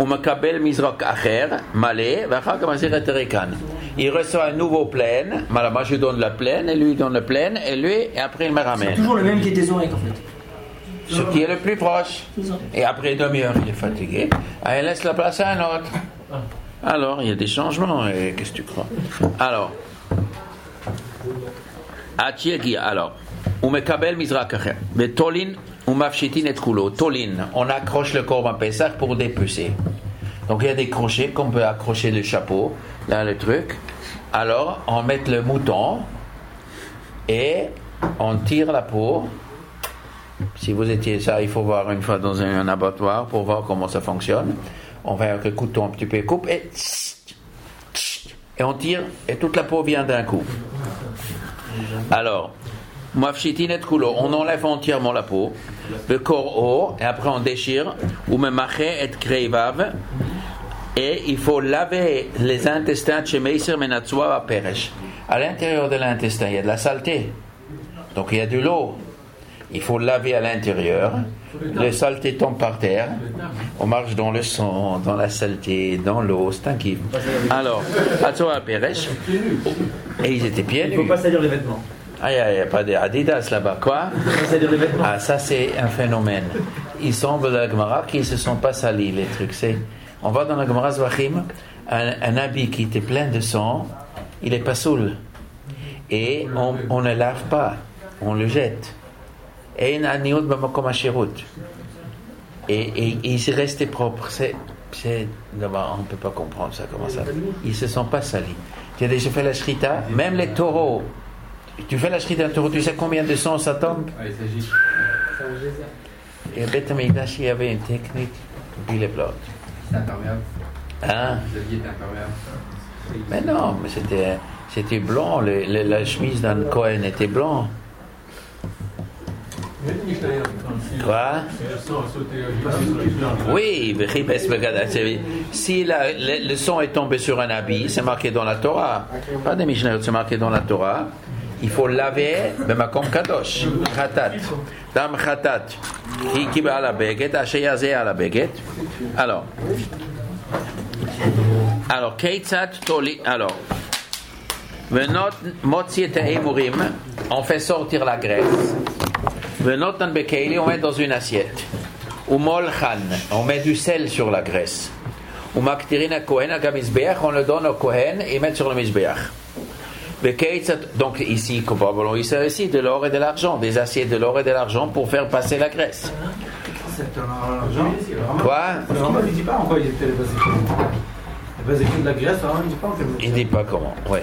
Speaker 1: Il reçoit un nouveau plein. Moi je donne la pleine, et lui donne la pleine, et lui, et après il me ramène.
Speaker 3: C'est toujours le même qui est désoré en fait.
Speaker 1: Ce qui est le plus proche. Et après une demi-heure, il est fatigué. Il laisse la place à un autre. Alors, il y a des changements. Et qu'est-ce que tu crois? Alors, alors, on me kabel mizrak acher. Mais tolin, on mafchitin et koulo. Tolin, on accroche le corban Pessah pour dépecer. Donc, il y a des crochets qu'on peut accrocher le chapeau, là, le truc. Alors, on met le mouton et on tire la peau. Si vous étiez ça, il faut voir une fois dans un abattoir pour voir comment ça fonctionne. On va avec le couteau un petit peu coupe et et on tire et toute la peau vient d'un coup. Alors, on enlève entièrement la peau, le corps haut et après on déchire ou me maché et kreivav et il faut laver les intestins chez Meiser Menatsua à Peresh. À l'intérieur de l'intestin, il y a de la saleté. Donc il y a de l'eau. Il faut laver à l'intérieur. Le saleté tombe par terre. On marche dans le sang, dans la saleté, dans l'eau. C'est un kiff. Alors, Atzoa Peresh. Et ils étaient pieds nus.
Speaker 5: Il ne faut pas salir les vêtements.
Speaker 1: Ah, il n'y a, a pas d'Adidas là-bas. Quoi?
Speaker 5: Il ne faut pas salir les vêtements.
Speaker 1: Ah, ça, c'est un phénomène. Il semble à la Gemara qu'ils ne se sont pas salis, les trucs. C'est, on va dans la Gemara Zvachim, un, un habit qui était plein de sang, il est pas saoul. Et on, on ne lave pas, on le jette. Et et, et il restait propre. C'est, c'est, on ne peut pas comprendre ça, comment ça. Ils ne se sont pas salis. Tu as déjà fait la shrita? Même les taureaux. Tu fais la shrita d'un taureau, tu sais combien de sang ça tombe?
Speaker 8: Ah, il s'agit.
Speaker 1: Et Beth Amikdash, il y avait une technique. Il est plat.
Speaker 8: C'est imperméable.
Speaker 1: Hein?
Speaker 8: Vous aviez été imperméable.
Speaker 1: Mais non, mais c'était, c'était blanc. Le, le, la chemise d'un Cohen était blanc. Quoi? Oui, si la, le, le sang est tombé sur un habit, c'est marqué dans la Torah. Pas des Mishnayot, c'est marqué dans la Torah. Il faut laver b'makom kadosh, khatat, dam khatat, qui qui va à la baguette, asheyazé à la baguette. Alors, alors, keitzat toli, alors, venot motzi emurim, on fait sortir la graisse. Venot nan bekeili, on met dans une assiette. Ou molchan, on met du sel sur la graisse. Ou maktirin a kohen a gamizbeach, on le donne au kohen et met sur le mizbeach. Donc ici, probablement ici, de l'or et de l'argent, des assiettes de l'or et de l'argent pour faire passer la graisse.
Speaker 7: C'est de l'argent.
Speaker 1: Quoi?
Speaker 7: Il ne dit pas en quoi il était le basicule. Le basicule de la graisse, il ne dit pas en quel.
Speaker 1: Il ne dit pas comment, ouais.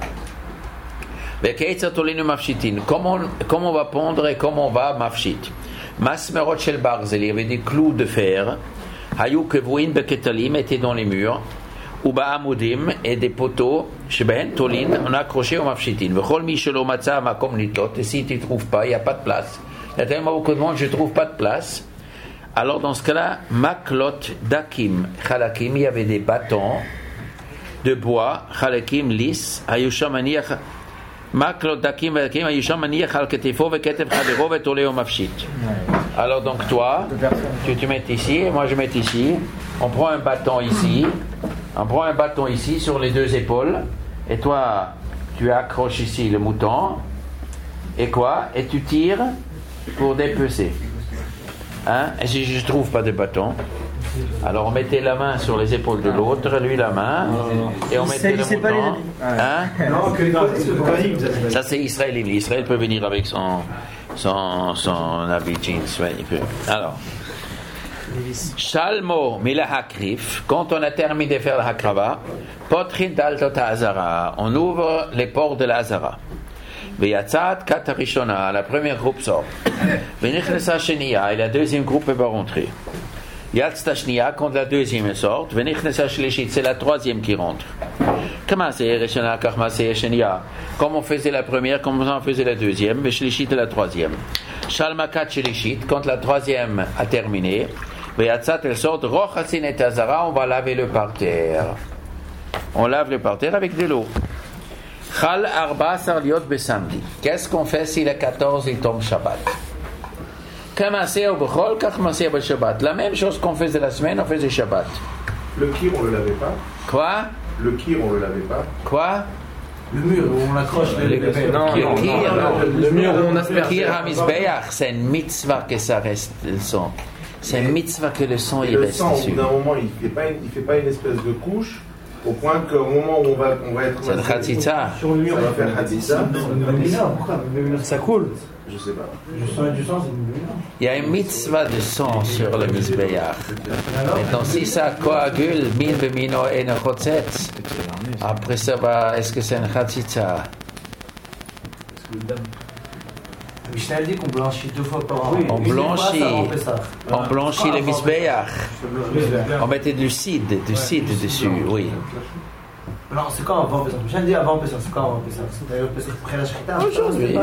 Speaker 1: Comment, comment on va pondre et comment on va mafshit? Masmerot shel barzel, il y avait des clous de fer. Hayou kevuin beketalim étaient dans les murs. Ou ba'amudim et des poteaux, sheben tolin, on a accroché au mafshitin. V'chol mi shelo matza makom nitlot. Et si tu ne trouves pas, il n'y a pas de place. Il y a tellement beaucoup de monde, je ne trouve pas de place. Alors dans ce cas-là, maklot dakim chalakim, il y avait des bâtons de bois, chalakim lisses, ayusham maniach, maklot dakim chalakim, ayusham maniach al ketifo veketev chadero vetoleo mafshit. Alors donc toi, tu te mets ici, et moi je mets ici. On prend un bâton ici. On prend un bâton ici sur les deux épaules et toi tu accroches ici le mouton et quoi? Et tu tires pour dépecer. Hein? Et si je ne trouve pas de bâton, alors on mettait la main sur les épaules de l'autre, lui la main, et on mettait le mouton. Hein? Ça c'est Israël. Israël peut venir avec son, son, son habit jeans. Ouais, il peut. Alors. Shalmo mila hakrif, quand on a terminé de faire la hakrava, potrin daltot hazara, on ouvre les portes de la hazara. Veyatzat katarishona, la première groupe sort. Venichnesa sheniya, et la deuxième groupe va rentrer. Yatzta shniya, quand la deuxième sort. Venichnesa shlishit, c'est la troisième qui rentre. Comment c'est rishona, kachma c'est sheniya? Comme on faisait la première, comme on faisait la deuxième, mais shlishit est la troisième. Shalmakat shlishit, quand la troisième a terminé. Veyatzat, elle sort, rochatzin et hazara, on va laver le parterre. On lave le parterre avec de l'eau. Chal arba sarliot besamdi. Qu'est-ce qu'on fait si le quatorze il tombe Shabbat? Kamassé au bechol, kachmassé au Shabbat. La même chose qu'on faisait la semaine, on faisait Shabbat.
Speaker 11: Le kir, on le lavait pas.
Speaker 1: Quoi?
Speaker 11: Le kir, on le lavait pas.
Speaker 1: Quoi?
Speaker 7: Le mur où on accroche les bébés.
Speaker 6: Non,
Speaker 1: Kir,
Speaker 6: non,
Speaker 1: kir,
Speaker 6: non, le mur où on asperge.
Speaker 1: Kir hamizbeach, c'est une mitzvah que ça reste le sang. C'est une mitzvah que le sang il
Speaker 11: le
Speaker 1: reste
Speaker 11: sang,
Speaker 1: dessus.
Speaker 11: au bout d'un moment, il fait pas, une, il fait pas une espèce de couche au point qu'au moment où on va, on va être.
Speaker 1: C'est le khatzitza.
Speaker 11: Sur le mur, on va faire khatzitza.
Speaker 7: Ça coule.
Speaker 11: Je sais pas.
Speaker 7: Du sang, du sang, c'est une.
Speaker 1: Il y a une mitzvah de sang sur le mizbeach. Maintenant, si ça coagule, min bemino et nechotzetz, après ça va, est-ce que c'est une khatzitza?
Speaker 7: Mishnah dit qu'on blanchit deux fois par an. Oui,
Speaker 1: on blanchit,
Speaker 7: fois,
Speaker 1: on blanchit les mizbeach. On mettait du cidre, du cidre dessus, oui.
Speaker 7: Non, c'est quand avant Pessah? Mishnah dit avant Pessah, c'est quand avant Pessah? C'est d'ailleurs après la Shrita.
Speaker 1: Aujourd'hui.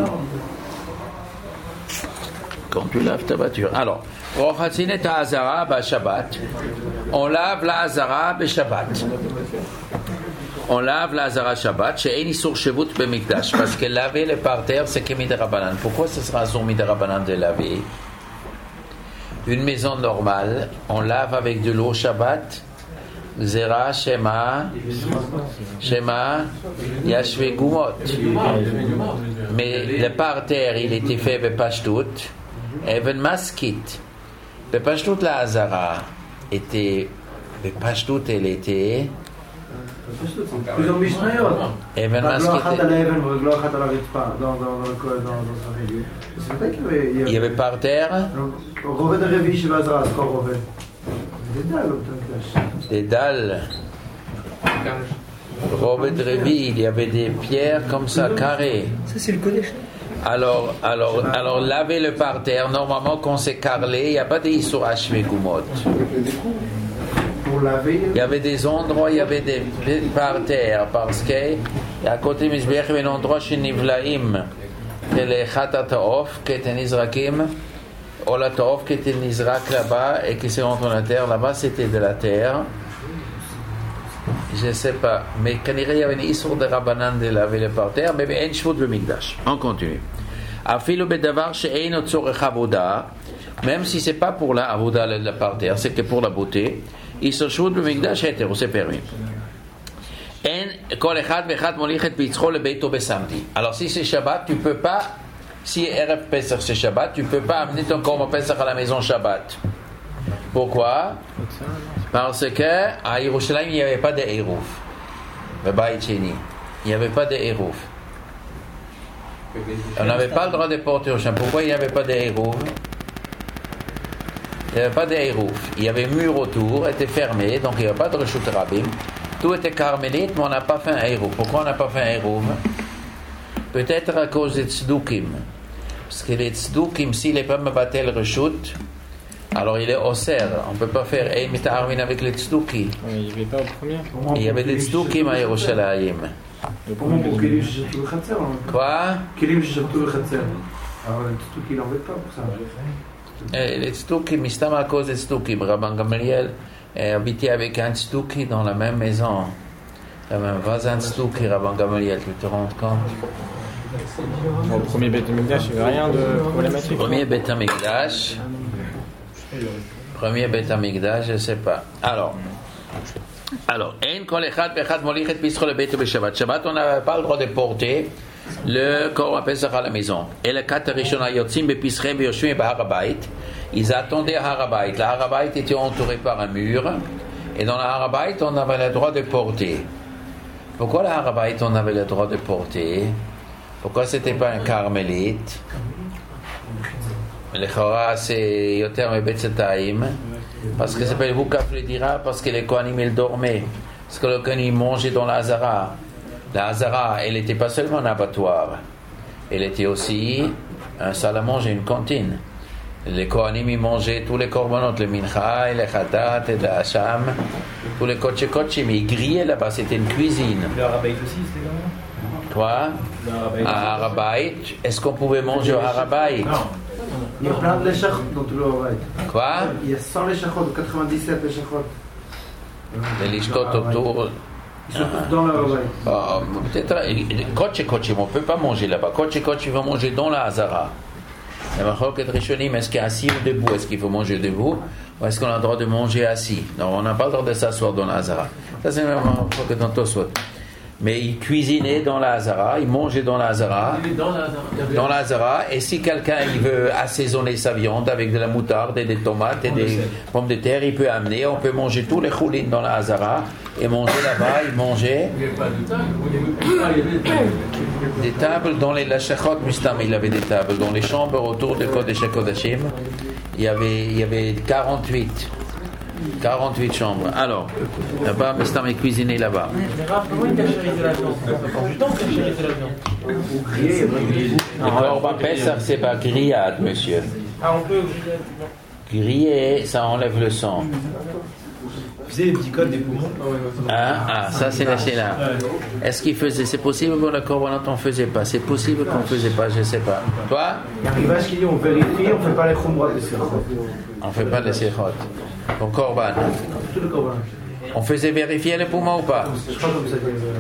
Speaker 1: Quand tu laves ta voiture. Alors, rochatzin et hazara ba Shabbat. On lave la hazara ba Shabbat. On lave la hazara Shabbat, chez Enisur Shevut Bemikdash, parce que laver le parterre, c'est que Midarabanan. Pourquoi ce sera son Midarabanan de laver? Une maison normale, on lave avec de l'eau Shabbat, Zera, Shema, Shema, Yashve Gumot. Mais le parterre, il était fait avec Pashtut, Even Maskit. Le Pashtut, la hazara, était, le Pashtut, elle était.
Speaker 7: Plusieurs Mishnayot.
Speaker 1: Even Maskit. Il y avait par terre. Des dalles. Roved Revi, il y avait des pierres comme ça, carrées.
Speaker 3: Ça, c'est le Kodesh.
Speaker 1: Alors, alors, alors, laver le parterre, normalement, quand c'est carrelé, il n'y a pas d'Issur Hashve Gumot. Il y avait des endroits, il y avait des parterres, parce qu'à côté de Mizbeach, il y avait un endroit chez Nivlaim, que les Khatat Ha'of, qui étaient Nizrakim, Olatov qui était Nizrak là-bas et qui s'est rentré dans la terre, là-bas c'était de la terre. Je ne sais pas, mais quand il y avait une histoire de Rabbanan de laver les par terre, mais un chevaux de Mikdash. On continue. Afilu bedavar she'ein tzorech avoda, même si c'est pas pour la avoda la par terre, c'est que pour la beauté, il se chevaux de Mikdash hétéro, c'est permis. En kol echad vechad molichet bitzcho le beito besamdi. Alors si c'est Shabbat, tu peux pas, si Erev Pesach c'est Shabbat, tu peux pas amener ton korban Pesach à la maison Shabbat. Pourquoi? Parce que à Yerushalayim il n'y avait pas de Eruv. Le Beit Sheni, il n'y avait pas de Eruv. On n'avait pas le droit de porter au champ. Pourquoi il n'y avait pas de Eruv? Il n'y avait pas de Eruv. Il y avait mur autour, était fermé, donc il n'y avait pas de Reshut Rabim. Tout était carmélite, mais on n'a pas fait un Eruv. Pourquoi on n'a pas fait un Eruv? Peut-être à cause des Tzdukim. Parce que les Tzdukim, s'il n'est pas mevatel Reshut, alors il est osser. On ne peut pas faire Ein Mitarmin avec les Tzdukim.
Speaker 6: Il n'y avait pas au premier.
Speaker 1: Il y avait des Tzdukim à Yerushalayim. Quoi?
Speaker 5: Kélim Shishaptou le Khatser. Alors les Tzdukim, il n'embête pas pour ça.
Speaker 1: Les Tzdukim, Mistam à cause des Tzdukim. Rabban Gamaliel habitait avec un Tzduki dans la même maison. Il y avait un voisin Tzduki, Rabban Gamaliel, tu te rends compte?
Speaker 6: Au premier Beth Amikdash, il n'y avait rien de problématique.
Speaker 1: Premier Beth Amikdash. Premier Beth Amikdash, je ne sais pas. Alors, alors, en kol echad vechad molichet bitzcho le beito b'Shabbat. Shabbat, on n'avait pas le droit de porter le korban Pesach à la maison. Et le quatre rishona yotzim bepischem veyoshvim b'Har HaBayit. Ils attendaient à Har HaBayit. La Har HaBayit était entourée par un mur. Et dans la Har HaBayit, on avait le droit de porter. Pourquoi la Har HaBayit, on avait le droit de porter? Pourquoi c'était pas un carmélite? Le Chora, c'est Yoter Mebetzetayim. Parce que ça s'appelle Vukaf le dira, parce que les Kohanim, ils dormaient. Parce que le Kohanim mangeait dans la Hazara. La Hazara, elle n'était pas seulement un abattoir. Elle était aussi un salle à manger, une cantine. Les Kohanim, ils mangeaient tous les korbanot, le Mincha, et le Khatat, et le Hacham, tous les Koche Koche, mais ils grillaient là-bas, c'était une cuisine.
Speaker 4: Le Har HaBayit aussi, c'était là?
Speaker 1: Quoi? À Har HaBayit, est-ce qu'on pouvait manger au Har HaBayit?
Speaker 5: Non. Il y a plein de léchachot dans tout le Har HaBayit.
Speaker 1: Quoi?
Speaker 5: Il y a cent léchachot, quatre-vingt-dix-sept léchachot.
Speaker 1: Les lishkot autour.
Speaker 5: Ils sont tous dans le Har HaBayit.
Speaker 1: Ah, peut-être. Koche Koche, on ne peut pas manger là-bas. Koche Koche, il va manger dans la Hazara. Il y a Machloket Rishonim, est-ce qu'il est assis ou debout? Est-ce qu'il faut manger debout? Ou est-ce qu'on a le droit de manger assis? Non, on n'a pas le droit de s'asseoir dans la Hazara. Ça, c'est même Machloket dans Tosfot. Mais il cuisinait dans la Hazara, il mangeait dans la Hazara, dans la Hazara, et si quelqu'un il veut assaisonner sa viande avec de la moutarde et des tomates et des pommes de terre, il peut amener, on peut manger tous les choulines dans la Hazara, et manger là-bas, il mangeait des tables dans les lachachot, Mustam, il avait des tables, dans les chambres autour de Kodesh Kodashim, il y avait, il y avait quarante-huit. quarante-huit chambres. Alors, là-bas, Mistam est cuisiné là-bas.
Speaker 3: Mais Raph, comment il cachériser la viande? Ça prend du temps de cachériser la viande.
Speaker 1: Le korban Pesach, c'est pas grillade, monsieur.
Speaker 3: Ah, on peut
Speaker 1: griller, ça enlève le sang.
Speaker 4: Vous faisiez les petits codes des poumons?
Speaker 1: Hein? Ah, ça c'est la là. Est-ce qu'il faisait? C'est possible pour le korbanot on faisait pas. C'est possible qu'on faisait pas, je sais pas. Toi?
Speaker 5: Il y a un rivage qui dit on vérifie, on ne fait pas les khumrot des sechot.
Speaker 1: On ne fait pas les sechot. Pour korban.
Speaker 5: Tout le korban.
Speaker 1: On faisait vérifier les poumons ou pas?
Speaker 5: Je crois que ça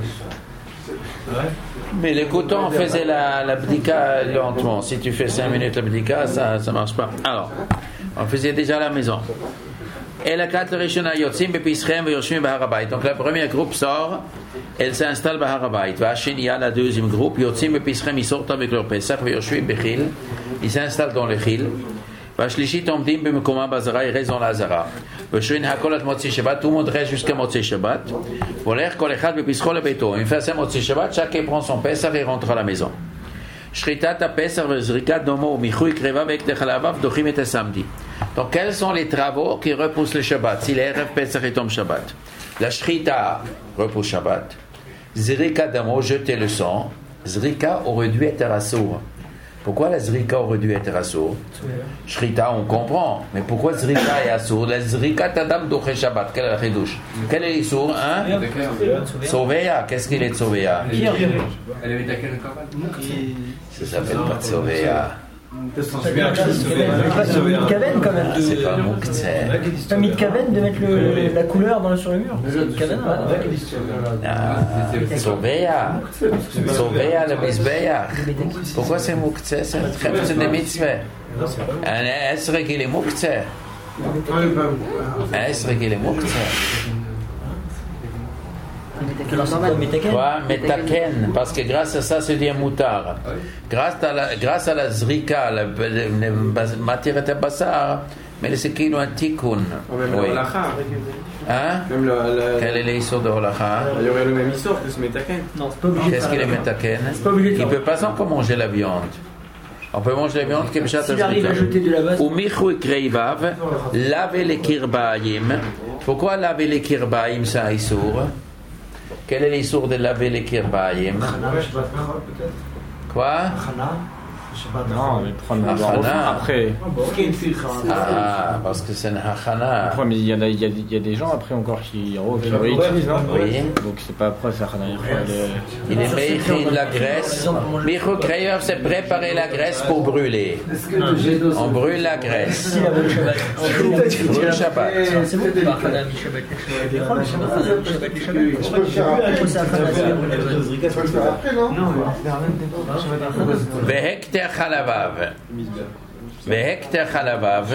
Speaker 1: Mais les coutons, on faisait la, la bdika lentement. Si tu fais cinq minutes la bdika, ça ne marche pas. Alors, on faisait déjà à la maison. Et la quatre rishona yotzim bepischem veyoshvim b'Har HaBayit. Donc la première groupe sort, elle s'installe b'Har HaBayit. V'ashenia, la deuxième groupe, yotzim bepischem, ils sortent avec leur pesach veyoshvim b'chil. Ils s'installent dans le chil. V'ashlishit omdim b'mekoma b'Hazara, ils restent dans la Hazara. V'shrin hakol at motzi Shabbat, tout le monde reste jusqu'à motzi Shabbat. Volech kol echad bepischo lebeito. Une fois c'est motzi Shabbat, chacun prend son pesach et rentre à la maison. Shritat ha-pesach ve'zrikat domo u'michui kreva ve'ekte chalavav dochim et samedi. Donc, quels sont les travaux qui repoussent le Shabbat? Si l'Erev Pesach tombe Shabbat, la Shrita repousse Shabbat. Zrika damo, jeter le sang. Zrika aurait dû être assour. Pourquoi la Zrika aurait dû être assour? Shrita, on comprend. Mais pourquoi Zrika est assour? La Zrika tadam doche Shabbat. Quel est la chidouche? Quel est l'issour? Hein? Tzoveya. Qu'est-ce qu'il est Tzoveya?
Speaker 8: Elle avait taqué le corban?
Speaker 1: Ça s'appelle pas Tzoveya.
Speaker 3: C'est pas mis de cavenne quand même.
Speaker 1: C'est pas mouktseh.
Speaker 3: C'est pas mis de cavenne de mettre le, la couleur dans, sur le mur. Cavenne,
Speaker 1: ah, Soveya. Soveya le Mizbeach. Pourquoi c'est mouktseh? C'est des mitzvah. Un esrek il est mouktseh. Un esrek il est mouktseh. Quoi? Metaken, parce que grâce à ça, c'est dit un moutard. Grâce à la, grâce à la zrika, la matière de bassar, mais c'est qu'il y a un tikkun.
Speaker 6: Même le halacha.
Speaker 1: Hein?
Speaker 6: Même le, le...
Speaker 1: Quel est l'issur de halacha?
Speaker 6: Il y aurait le même issur que ce metaken.
Speaker 3: Non, c'est pas obligé.
Speaker 1: Qu'est-ce qu'il est metaken? Il ne peut pas encore manger la viande. On peut manger la viande comme ça.
Speaker 3: S'il arrive à jeter de la base.
Speaker 1: Ou michou kreivav, laver les kirbaïm. Pourquoi laver les kirbaïm, c'est un issur? Quel est l'issur de laver les kirbaïm? Quoi?
Speaker 9: Non, mais prendre la
Speaker 1: Hachana.
Speaker 9: après.
Speaker 1: Ah, parce que c'est une hachana.
Speaker 9: Après, mais il y, a, il, y a, il y a des gens après encore qui, qui le réutilisent, non?
Speaker 1: Oui.
Speaker 9: Donc c'est pas après ça, hachana.
Speaker 1: Il est méchit de la graisse. Michou kreyev, c'est préparer la graisse pour brûler. On brûle la graisse. On brûle le Shabbat.
Speaker 3: C'est bon, pas Hachana, Shabbat, Shabbat.
Speaker 1: Vehekter chalavav. Vehekter chalavav.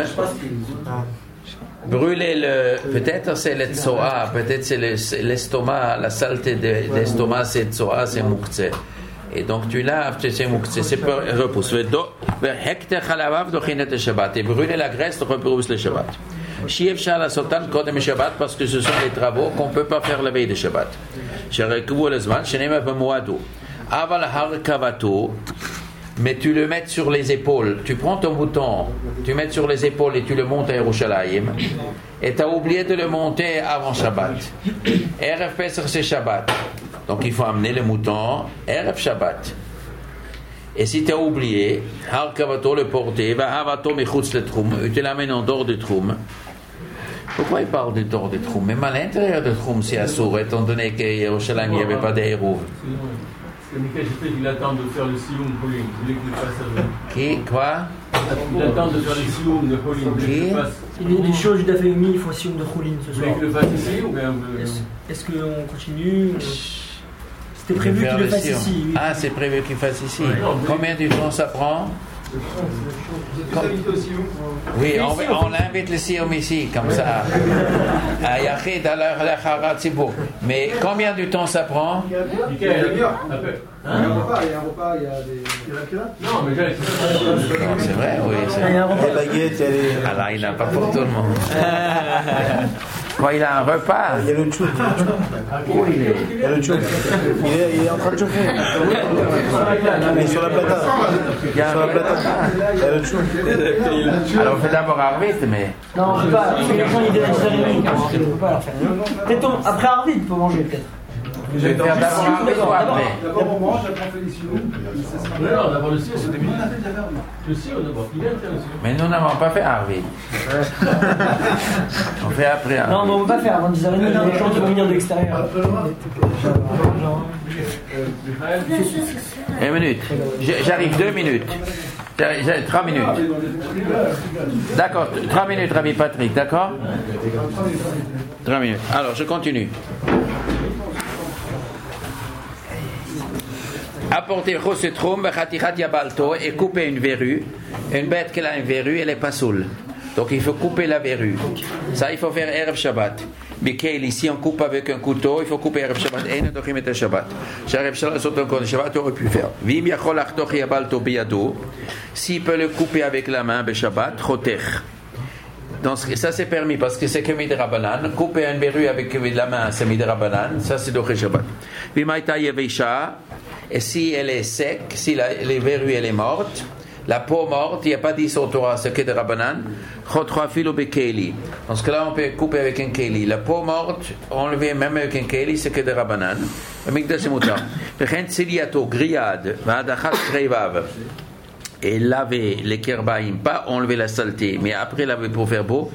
Speaker 1: Brûler le. Peut-être c'est le tsoa, peut-être c'est l'estomac, la saleté de l'estomac, c'est tsoa, c'est mouktseh. Et donc tu laves, tu sais mouktseh, c'est pour repousse. Vehekter chalavav dochinet le Shabbat. Et brûler la graisse repousse le Shabbat. Shiev shala sotan kodem Shabbat, parce que ce sont des travaux qu'on ne peut pas faire la veille de Shabbat. Sherekvu le zman, shenema b'moado. Aval har kavato. Mais tu le mets sur les épaules. Tu prends ton mouton, tu mets sur les épaules et tu le montes à Yerushalayim. Et tu as oublié de le monter avant Shabbat. Erev Pesach, c'est Shabbat. Donc il faut amener le mouton, Erev Shabbat. Et si tu as oublié, Har Kavato le porter, Va Havato Mechutz le Troum, tu l'amènes en dehors du Troum. Pourquoi il parle de dehors du Troum? Même à l'intérieur du Troum, c'est assourd, étant donné qu'à Yerushalayim, il n'y avait pas d'Hérouv.
Speaker 2: Parce que Michael, j'ai fait qu'il attend de faire le sioum de Pauline. Il voulait qu'il le fasse avant.
Speaker 1: Qui? Quoi?
Speaker 2: Il attend de faire le sioum de Pauline. Il voulait qu'il le fasse.
Speaker 3: Il y a des choses d'Afémi, il faut un sioum de Choulin ce
Speaker 2: Vous
Speaker 3: soir.
Speaker 2: voulez qu'il le fasse ici ou bien.
Speaker 3: Est-ce, est-ce qu'on continue? C'était prévu qu'il le fasse ici. Oui.
Speaker 1: Ah, c'est prévu qu'il fasse ici.
Speaker 2: Ouais.
Speaker 1: Combien de temps ça prend?
Speaker 2: Vous invitez au sioum?
Speaker 1: Oui, on, on invite le sioum ici, comme ça. À Yachid, à l'Echara Tzibour. Mais combien de temps ça prend?
Speaker 2: Michael, un peu.
Speaker 7: Il y a un repas, il y a un repas, il y a des.
Speaker 2: Non, mais j'ai.
Speaker 1: Non, c'est vrai, oui. C'est vrai.
Speaker 7: Les baguettes, il y a les.
Speaker 1: Ah là, il n'a pas pour tout le monde. Quoi, il a un repas?
Speaker 7: Il y a le tchouk. Il y a le tchouk. Il est, il est en train de chauffer. Il est sur la plata.
Speaker 1: Il y a un
Speaker 7: Sur la plata.
Speaker 1: repas.
Speaker 7: Il y a le tchouk.
Speaker 1: Alors, on fait d'abord Arvit, mais.
Speaker 3: Non, on peut pas, parce que les gens ils viennent à dix heures trente. On peut pas leur faire. Peut-être on- après Arvid pour manger, peut-être.
Speaker 1: Je vais faire d'abord Arvit ou après?
Speaker 7: D'abord on mange, après on fait des sioux.
Speaker 2: Non, non, d'abord le sioum, c'est des minutes. Le sioum d'abord. Il vient de faire le sioum.
Speaker 1: Mais nous n'avons pas fait Arvit. On fait après Arvit.
Speaker 3: Non, mais on peut pas faire avant dix heures trente, il y a des gens qui vont venir de l'extérieur.
Speaker 1: Une minute. J- J'arrive deux minutes. J'ai- j'ai Trois minutes. D'accord, trois minutes, Rabbi Patrick, d'accord? Trois minutes. Alors, je continue. Apporter Chosetrum, Bechatichat Yabalto et couper une verrue. Une bête qui a une verrue, elle est pas saoule. Donc il faut couper la verrue. Ça, il faut faire Erev Shabbat. Michael, ici on coupe avec un couteau, il faut couper Erev Shabbat. Et ne dochim et Shabbat. Erev Shabbat, sur ton Shabbat, tu aurais pu faire. Vim Yachol Achtoch Yabalto Biyado. S'il peut le couper avec la main, Beshabbat, Chotech. Donc ça c'est permis parce que c'est que Midrabanan. Couper une verrue avec la main, c'est Midrabanan. Ça c'est Doché Shabbat. Vimaita Yeveisha. Et si elle est sec, si la, la verrue elle est morte, la peau morte, il n'y a pas dit sur Torah, c'est que de Rabbanan, Chotra filo bekeli. Parce que là on peut couper avec un keli. La peau morte, enlever même avec un keli, c'est que de Rabbanan. Le mikdash c'est moutar. Vechent siliato, grillade, v'adachat kreivav. Et laver les kerbaïm, pas enlever la saleté, mais après laver pour faire beau,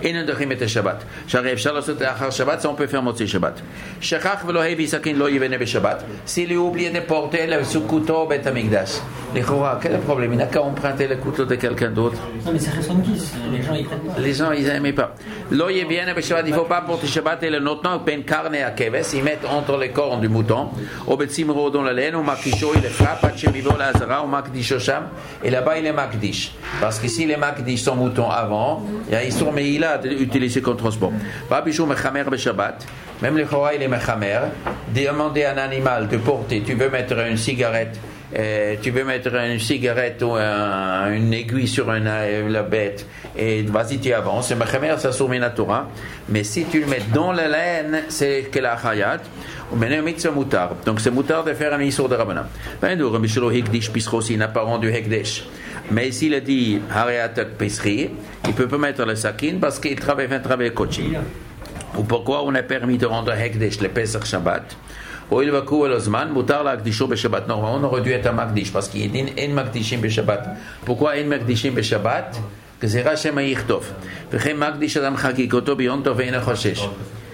Speaker 1: אין דוחים את השבת. שהרי אפשר לעשות לאחר שבת, ça on peut faire מוצאי שבת. שכח ולא הביא סכין לא יבנה בשבת. S'il a oublié de porter le couteau au בית המקדש. לכאורה, quel est le problème? Il n'a qu'à emprunter le couteau de quelqu'un d'autre.
Speaker 3: Non, mais c'est Chesson-Kiss, les gens ils prennent pas.
Speaker 1: Les gens ils n'aimaient pas. לא יבנה בשבת, il ne faut pas porter שבת, אלא נותנו בין קרני הכבש, ils mettent entre les cornes du mouton, ou בצמרו dans la laine, ou מקדישו, il le frappe, עד שמיבוא לעזרה, ou מקדישו שם, et là-bas il est מקדיש. Parce que si les מקדיש sont moutons avant, ils sont meïla utilisés comme transport. pas bichou mechamer בשבת, même les chora il est mechamer, demander à un animal de porter, tu veux mettre une cigarette, Euh, tu veux mettre une cigarette ou un, une aiguille sur une, euh, la bête et vas-y tu avances, c'est mechamer, ça soumet la Torah, mais si tu le mets dans la laine c'est que la chayat ou maintenant mitzvah mutar, donc c'est mutar de faire un isur de Rabbanan. Ben nous Rabbi Shlomo hekdish pisrosi, il n'a pas rendu hekdesh, mais s'il a dit hareatak pisri, il peut pas mettre le sakin parce qu'il travaille un travail kochi. Ou pourquoi on a permis de rendre hekdesh le Pesach Shabbat? הואיל וקו אל הזמן, מותר להקדישו בשבת. נורמאון רדו את המקדיש, פסקי אין, אין מקדישים בשבת. פוקווה אין מקדישים בשבת, גזירה שמא יכתוב. וכן מקדיש אדם חקיקותו ביום טוב ואין החושש.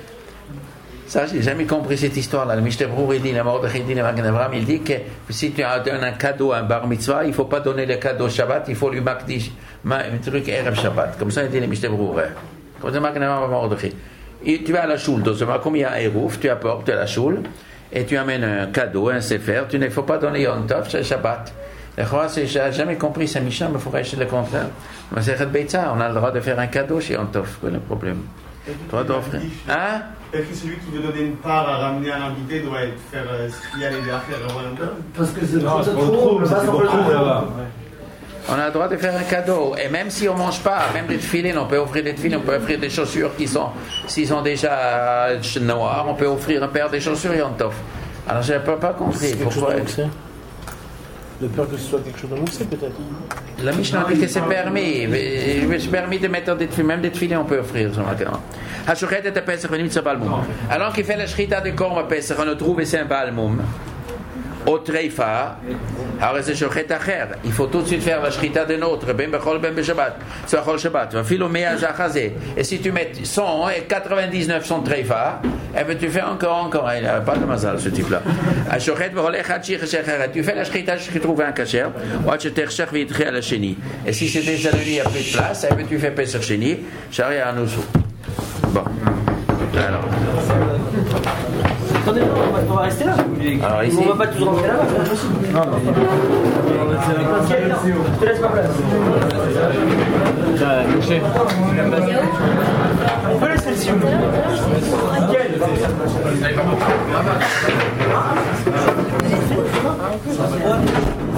Speaker 1: Ça, j'ai jamais compris cette histoire-là. Le Mishnah Berurah dit, la Mordechai dit, le Magen Avraham, il dit que si tu donnes un cadeau à un bar mitzvah, il ne faut pas donner le cadeau Shabbat, il faut lui makdish un truc Erev Shabbat. Comme ça, il dit le Mishnah Berurah. Comme ça, le Magen Avraham Mordechai. Tu vas à la choule, dans ce moment, comme il y a un Eruv, tu apportes à la choule, et tu amènes un cadeau, un sefer, tu ne faut pas donner Yom Tov, c'est Shabbat. Je n'ai jamais compris ça, Mishnah, mais il faudrait acheter le contraire. On a le droit de faire un cadeau chez Yom Tov, quel est le problème? Droit d'offrir. Hein?
Speaker 12: Est-ce que celui qui veut donner une part à ramener à l'invité doit être faire ce qu'il y a les affaires en même temps?
Speaker 10: Parce que c'est trop, c'est trop, là-bas.
Speaker 1: On a le droit de faire un cadeau, et même si on ne mange pas, même des tefilines, on peut offrir des tefilines, on peut offrir des chaussures qui sont, s'ils sont déjà noirs, on peut offrir un paire de chaussures Yom Tov. Alors je n'ai pas, pas compris. Pourquoi?
Speaker 9: Le peur que ce soit quelque chose de moussé peut-être.
Speaker 1: La Mishnah dit que c'est permis. C'est permis de mettre des tefilines, même des tefilines on peut offrir. Alors qu'il fait la shrita de corps à Pesach, on trouve c'est un balmoum. Au treifa, alors c'est shochet acher. Il faut tout de suite faire la shrita de notre, ben bechol ben beshabbat, soit chol shabbat. Va filo mea zachazé. Et si tu mets cent et quatre-vingt-dix-neuf sont treifa, eh ben tu fais encore encore. Il n'a pas de mazal ce type-là. A shochet bechol echad shich shecheret. Tu fais la shrita jusqu'à trouver un kasher. Ou à cheter shech vitri à la chéni. Et si c'est déjà lui il y a plus de place, eh ben tu fais pesach chéni. Shari à nous. Bon. Alors.
Speaker 3: Attendez, on va rester là.
Speaker 1: Alors, ici.
Speaker 3: On va pas tous rentrer là-bas, c'est impossible. Non, non. Je te laisse ma place. On peut laisser celle-ci. Nickel.